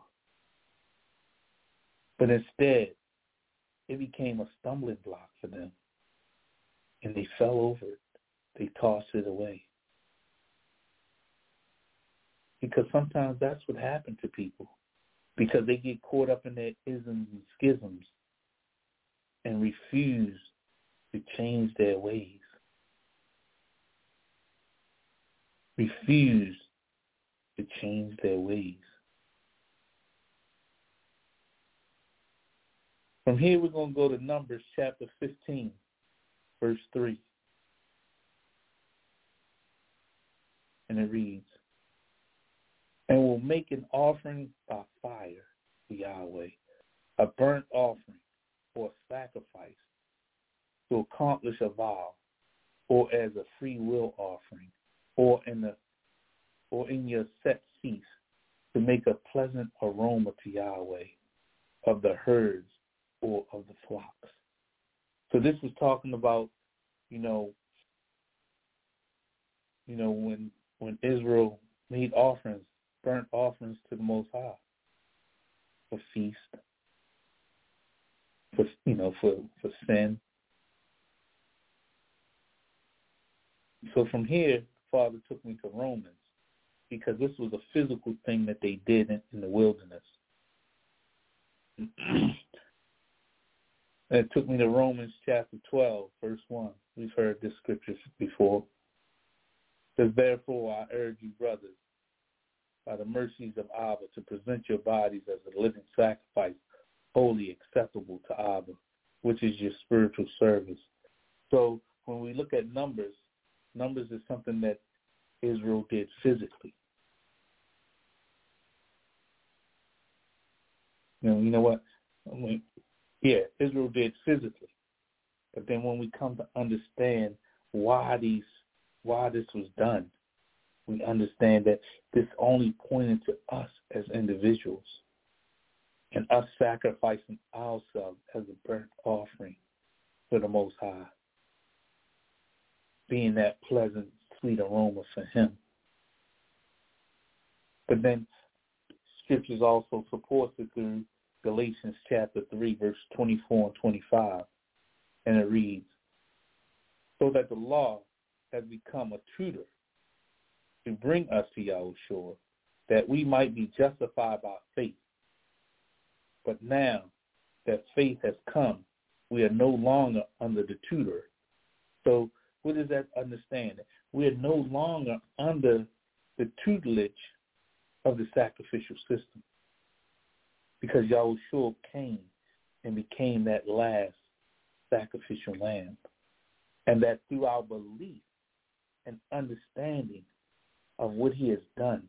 Speaker 2: But instead, it became a stumbling block for them. And they fell over it. They tossed it away. Because sometimes that's what happened to people. Because they get caught up in their isms and schisms and refuse to change their ways. Refuse to change their ways. From here, we're going to go to Numbers chapter 15, verse 3. And it reads, "And will make an offering by fire to Yahweh, a burnt offering or a sacrifice to accomplish a vow, or as a free will offering, or in your set feast, to make a pleasant aroma to Yahweh of the herds or of the flocks." So this is talking about, when Israel made offerings, burnt offerings to the Most High, for feast, for sin. So from here, Father took me to Romans, because this was a physical thing that they did in the wilderness. It took me to Romans chapter 12, verse 1. We've heard this scripture before. It says, "Therefore I urge you, brothers, by the mercies of Abba, to present your bodies as a living sacrifice, wholly acceptable to Abba, which is your spiritual service." So when we look at Numbers is something that Israel did physically. You know what? Israel did physically. But then when we come to understand why this was done, we understand that this only pointed to us as individuals and us sacrificing ourselves as a burnt offering for the Most High, being that pleasant, sweet aroma for Him. But then Scriptures also supports it through Galatians chapter 3, verse 24 and 25. And it reads, "So that the law has become a tutor to bring us to Yahushua, that we might be justified by faith. But now that faith has come, we are no longer under the tutor." So what is that understanding? We are no longer under the tutelage of the sacrificial system, because Yahushua came and became that last sacrificial lamb. And that through our belief and understanding of what He has done,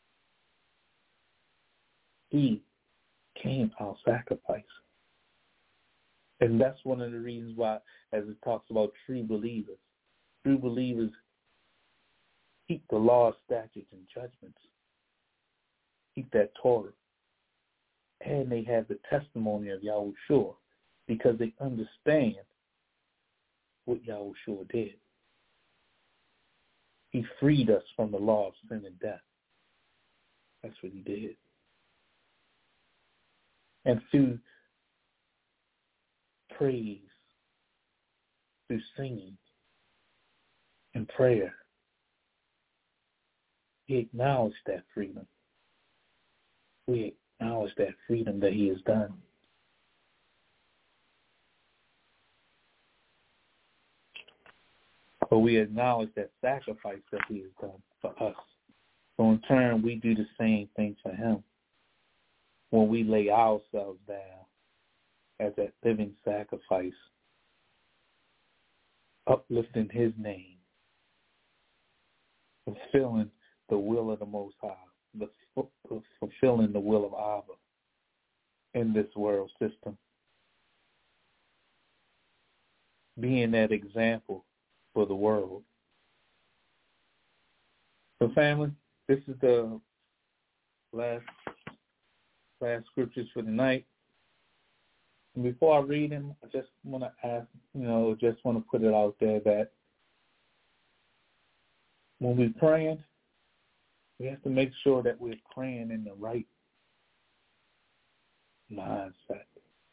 Speaker 2: He became our sacrifice. And that's one of the reasons why, as it talks about true believers keep the law, statutes, and judgments, keep that Torah. And they have the testimony of Yahushua, because they understand what Yahushua did. He freed us from the law of sin and death. That's what He did. And through praise, through singing and prayer, we acknowledge that freedom. We acknowledge that freedom that He has done. But we acknowledge that sacrifice that He has done for us. So in turn, we do the same thing for Him. When we lay ourselves down as that living sacrifice, uplifting His name, fulfilling the will of the Most High, fulfilling the will of Abba in this world system, being that example for the world. So family, this is the last scriptures for the night. And before I read them, I just want to ask, just want to put it out there that when we're praying, we have to make sure that we're praying in the right mindset,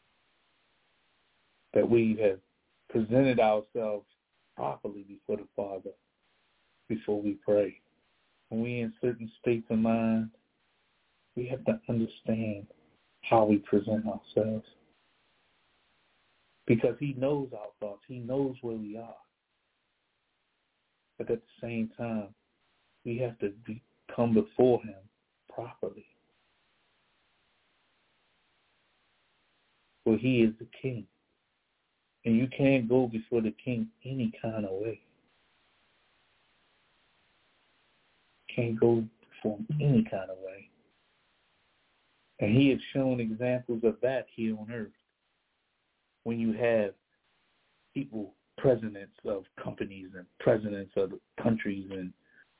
Speaker 2: that we have presented ourselves properly before the Father before we pray. When we're in certain states of mind, we have to understand how we present ourselves, because he knows our thoughts. He knows where we are. But at the same time, we have to come before him properly. For he is the king. And you can't go before the king any kind of way. Can't go before him any kind of way. And he has shown examples of that here on earth. When you have people, presidents of companies and presidents of countries and,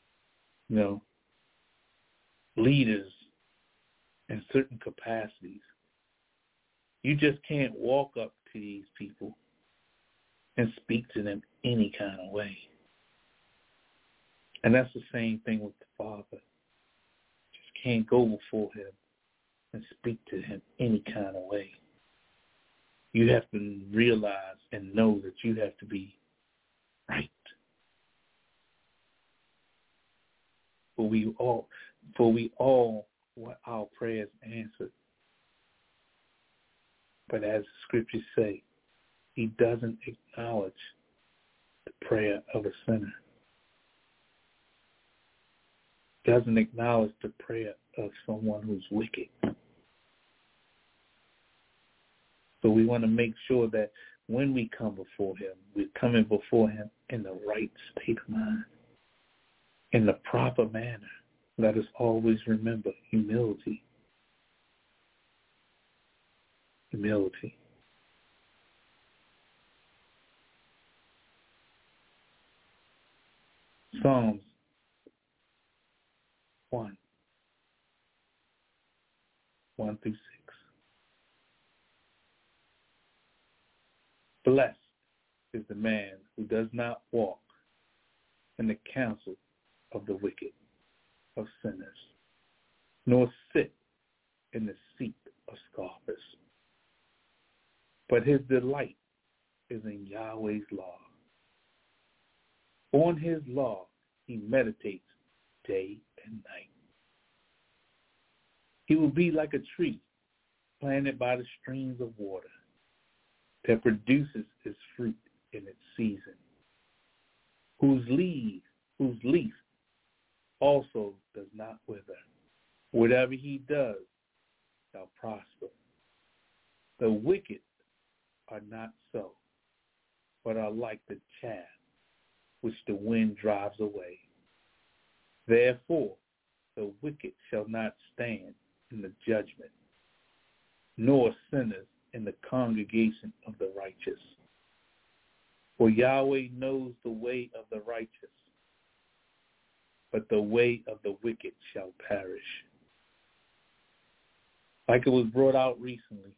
Speaker 2: leaders in certain capacities, you just can't walk up to these people and speak to them any kind of way. And that's the same thing with the Father. Just can't go before him and speak to him any kind of way. You have to realize and know that you have to be right. For we all want our prayers answered. But as the scriptures say, he doesn't acknowledge the prayer of a sinner. Doesn't acknowledge the prayer of someone who's wicked. So we want to make sure that when we come before him, we're coming before him in the right state of mind, in the proper manner. Let us always remember humility. Humility. Psalms 1 through 6. Blessed is the man who does not walk in the counsel of the wicked, of sinners, nor sit in the seat of scoffers. But his delight is in Yahweh's law. On his law he meditates day and night. He will be like a tree planted by the streams of water that produces its fruit in its season, whose leaf also does not wither. Whatever he does shall prosper. The wicked are not so, but are like the chaff which the wind drives away. Therefore, the wicked shall not stand in the judgment, nor sinners in the congregation of the righteous. For Yahweh knows the way of the righteous, but the way of the wicked shall perish. Like it was brought out recently,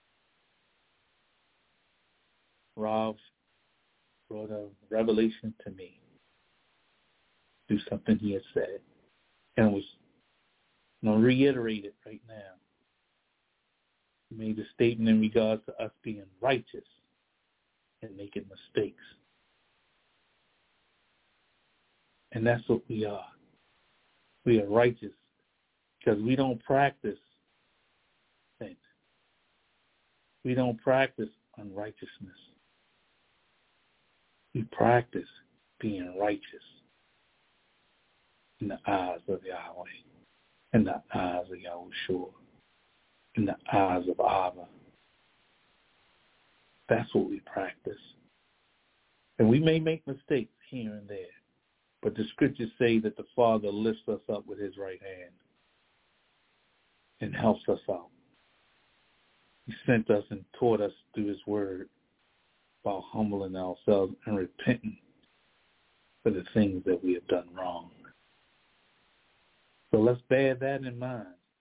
Speaker 2: Rob brought a revelation to me through something he had said. And I'm going to reiterate it right now. He made a statement in regards to us being righteous and making mistakes. And that's what we are. We are righteous because we don't practice sin. We don't practice unrighteousness. We practice being righteous in the eyes of Yahweh, in the eyes of Yahushua, in the eyes of Abba. That's what we practice. And we may make mistakes here and there, but the scriptures say that the Father lifts us up with his right hand and helps us out. He sent us and taught us through his word about humbling ourselves and repenting for the things that we have done wrong. So let's bear that in mind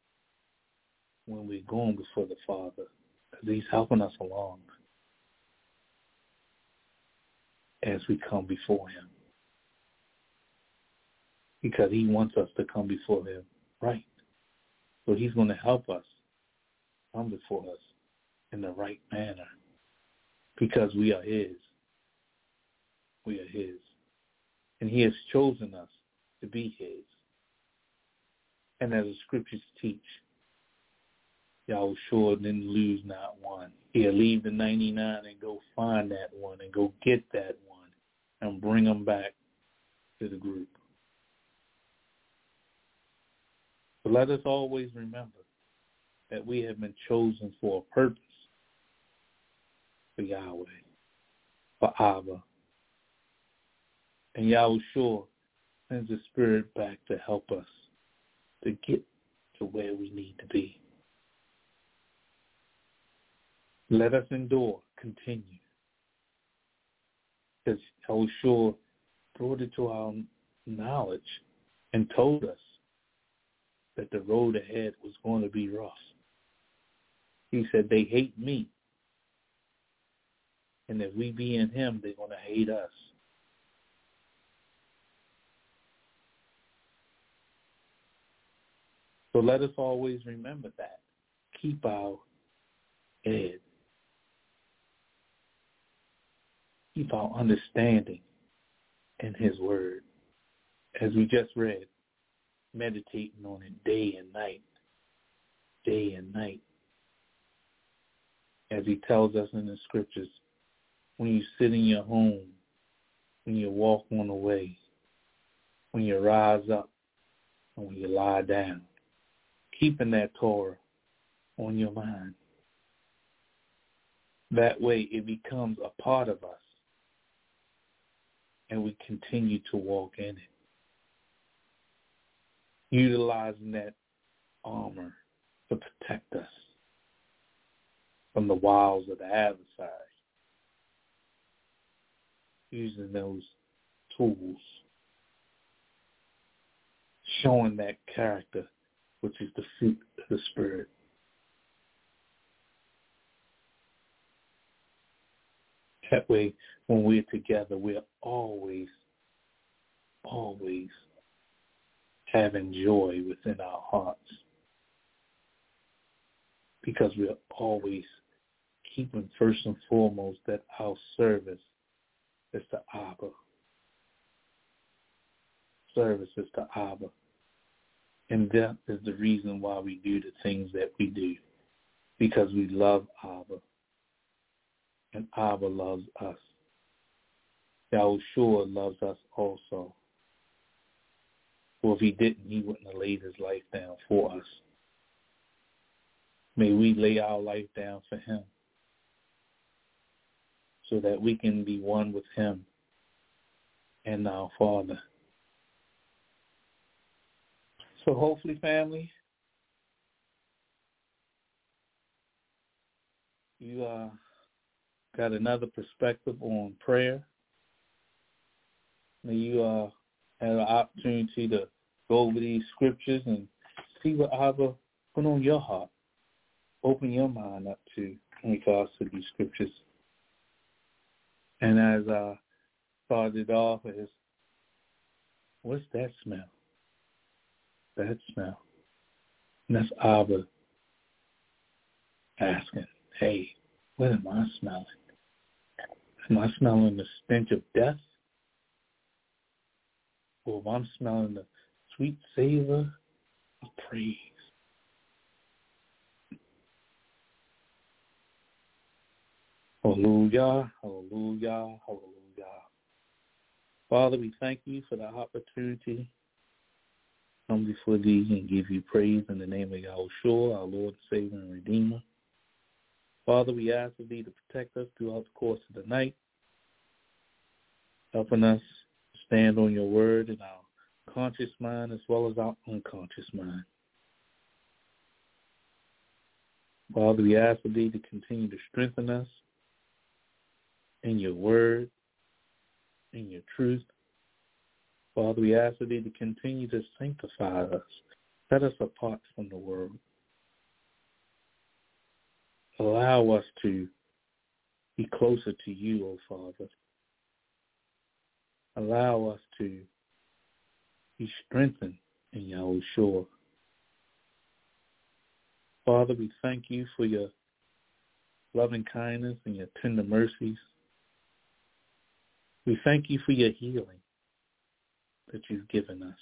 Speaker 2: when we're going before the Father, because he's helping us along as we come before him, because he wants us to come before him right. So he's going to help us come before us in the right manner, because we are his. We are his. And he has chosen us to be his. And as the scriptures teach, Yahushua didn't lose not one. He'll leave the 99 and go find that one and go get that one and bring them back to the group. But let us always remember that we have been chosen for a purpose, for Yahweh, for Abba. And Yahushua sends the Spirit back to help us to get to where we need to be. Let us endure, continue. Because Yahushua brought it to our knowledge and told us that the road ahead was going to be rough. He said, they hate me. And if we be in him, they're going to hate us. So let us always remember that. Keep our head. Keep our understanding in his word. As we just read, meditating on it day and night. Day and night. As he tells us in the scriptures, when you sit in your home, when you walk on the way, when you rise up, and when you lie down, keeping that Torah on your mind. That way it becomes a part of us, and we continue to walk in it, utilizing that armor to protect us from the wiles of the adversary, using those tools, showing that character, which is the fruit of the Spirit. That way, when we're together, we're always having joy within our hearts, because we're always keeping first and foremost that our service is to Abba. Service is to Abba. And that is the reason why we do the things that we do, because we love Abba, and Abba loves us. Yahushua loves us also. For if he didn't, he wouldn't have laid his life down for us. May we lay our life down for him, so that we can be one with him and our Father. So hopefully, family, you got another perspective on prayer. May you have an opportunity to go over these scriptures and see what Abba put on your heart. Open your mind up to in regards to these scriptures. And as I started off as, what's that smell? That smell. And that's Abba asking, hey, what am I smelling? Am I smelling the stench of death? Or am I smelling the sweet savor of praise? Hallelujah, hallelujah, hallelujah. Father, we thank you for the opportunity to come before thee and give you praise in the name of Yahushua, our Lord, Savior, and Redeemer. Father, we ask of thee to protect us throughout the course of the night, helping us stand on your word in our conscious mind as well as our unconscious mind. Father, we ask of thee to continue to strengthen us in your word, in your truth. Father, we ask of thee to continue to sanctify us, set us apart from the world. Allow us to be closer to you, O Father. Allow us to be strengthened in Yahushua. Father, we thank you for your loving kindness and your tender mercies. We thank you for your healing that you've given us.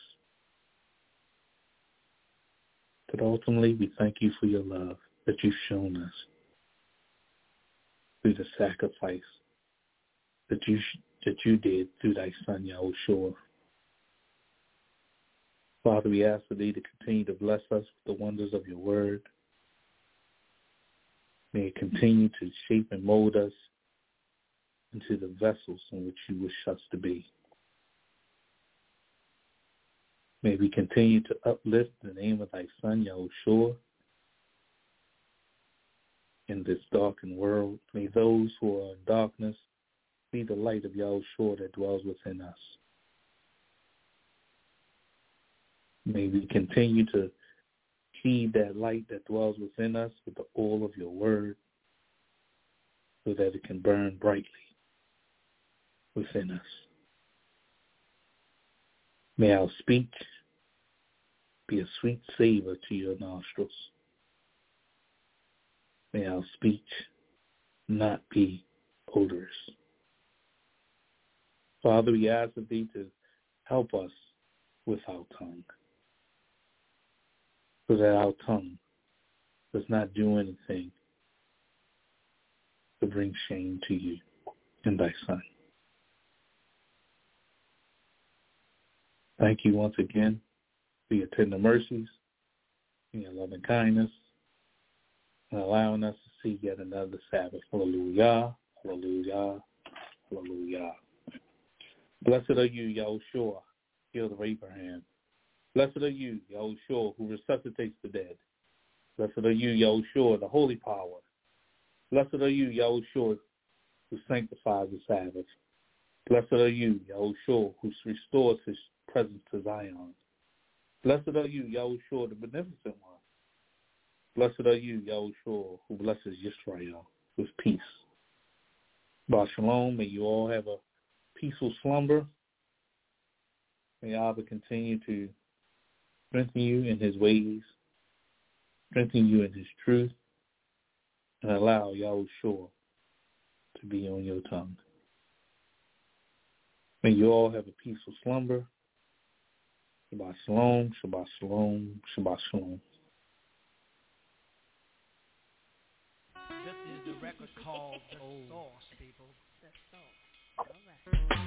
Speaker 2: But ultimately, we thank you for your love that you've shown us through the sacrifice that you did through thy Son, Yahushua. Father, we ask for thee to continue to bless us with the wonders of your word. May it continue to shape and mold us into the vessels in which you wish us to be. May we continue to uplift the name of thy Son, Yahushua, in this darkened world. May those who are in darkness see the light of Yahushua that dwells within us. May we continue to feed that light that dwells within us with the oil of your word so that it can burn brightly within us. May our speech be a sweet savor to your nostrils. May our speech not be odorous. Father, we ask of thee to help us with our tongue, so that our tongue does not do anything to bring shame to you and thy Son. Thank you once again for your tender mercies and your loving kindness and allowing us to see yet another Sabbath. Hallelujah, hallelujah, hallelujah. Blessed are you, Yahushua, healed of Abraham. Blessed are you, Yahushua, who resuscitates the dead. Blessed are you, Yahushua, the holy power. Blessed are you, Yahushua, who sanctifies the Sabbath. Blessed are you, Yahushua, who restores his presence to Zion. Blessed are you, Yahushua, the beneficent one. Blessed are you, Yahushua, who blesses Yisrael with peace. Shabbat shalom. May you all have a peaceful slumber. May Abba continue to strengthen you in his ways, strengthen you in his truth, and allow Yahushua to be on your tongue. May you all have a peaceful slumber. Shabbat shalom, Shabbat shalom, Shabbat shalom.
Speaker 3: This is the record called The Sauce, people. The Sauce. All right.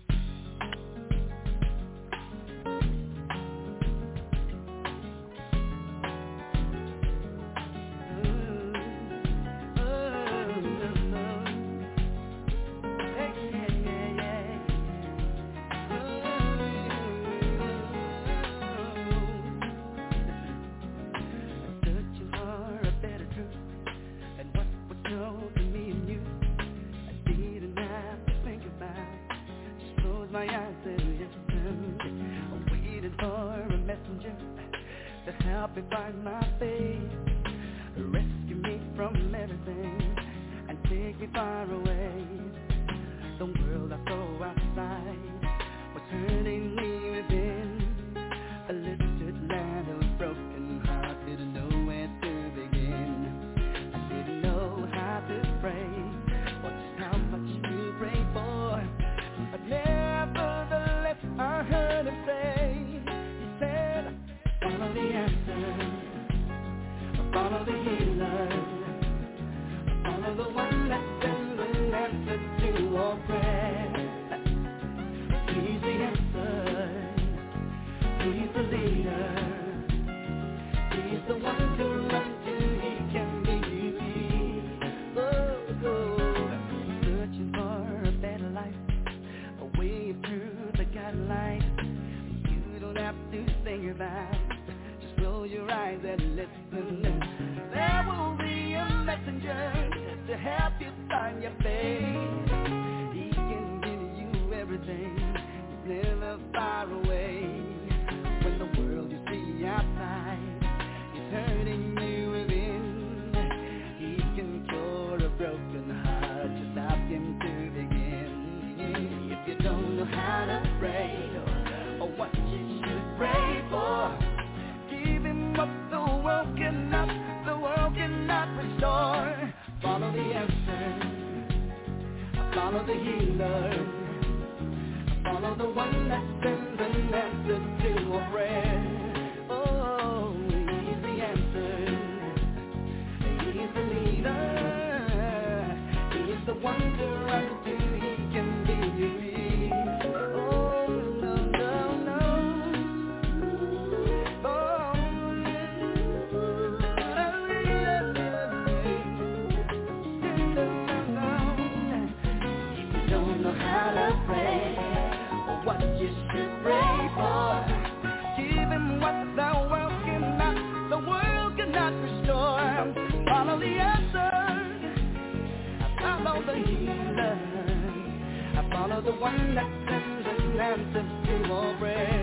Speaker 4: Help me find my faith, rescue me from everything, and take me far away. The world I saw outside was hurting me within. A listed land of broken hearts, didn't know where to begin. I didn't know how to pray, or just how much to pray for. But nevertheless, I heard him say, he said, follow the answer, follow the healer, follow the one that sends an answer to all prayer. He's the answer, he's the leader, he's the one to run to, he can give you peace. Oh, searching for a better life, a way through the guidelines. You don't have to think about it. Close your eyes and listen. There will be a messenger to help you find your faith. He can give you everything. He's never far away. When the world you see outside is hurting you within, he can one that sends an answer to a prayer. Oh, he's the answer. He's the leader. He's the one to run to. He can be released. Oh, no, no, no. Oh, if you don't know how to pray, or what you should pray for, give him what the world cannot restore. Follow the answer, follow the healer, follow the one that sends an answer to all prayer.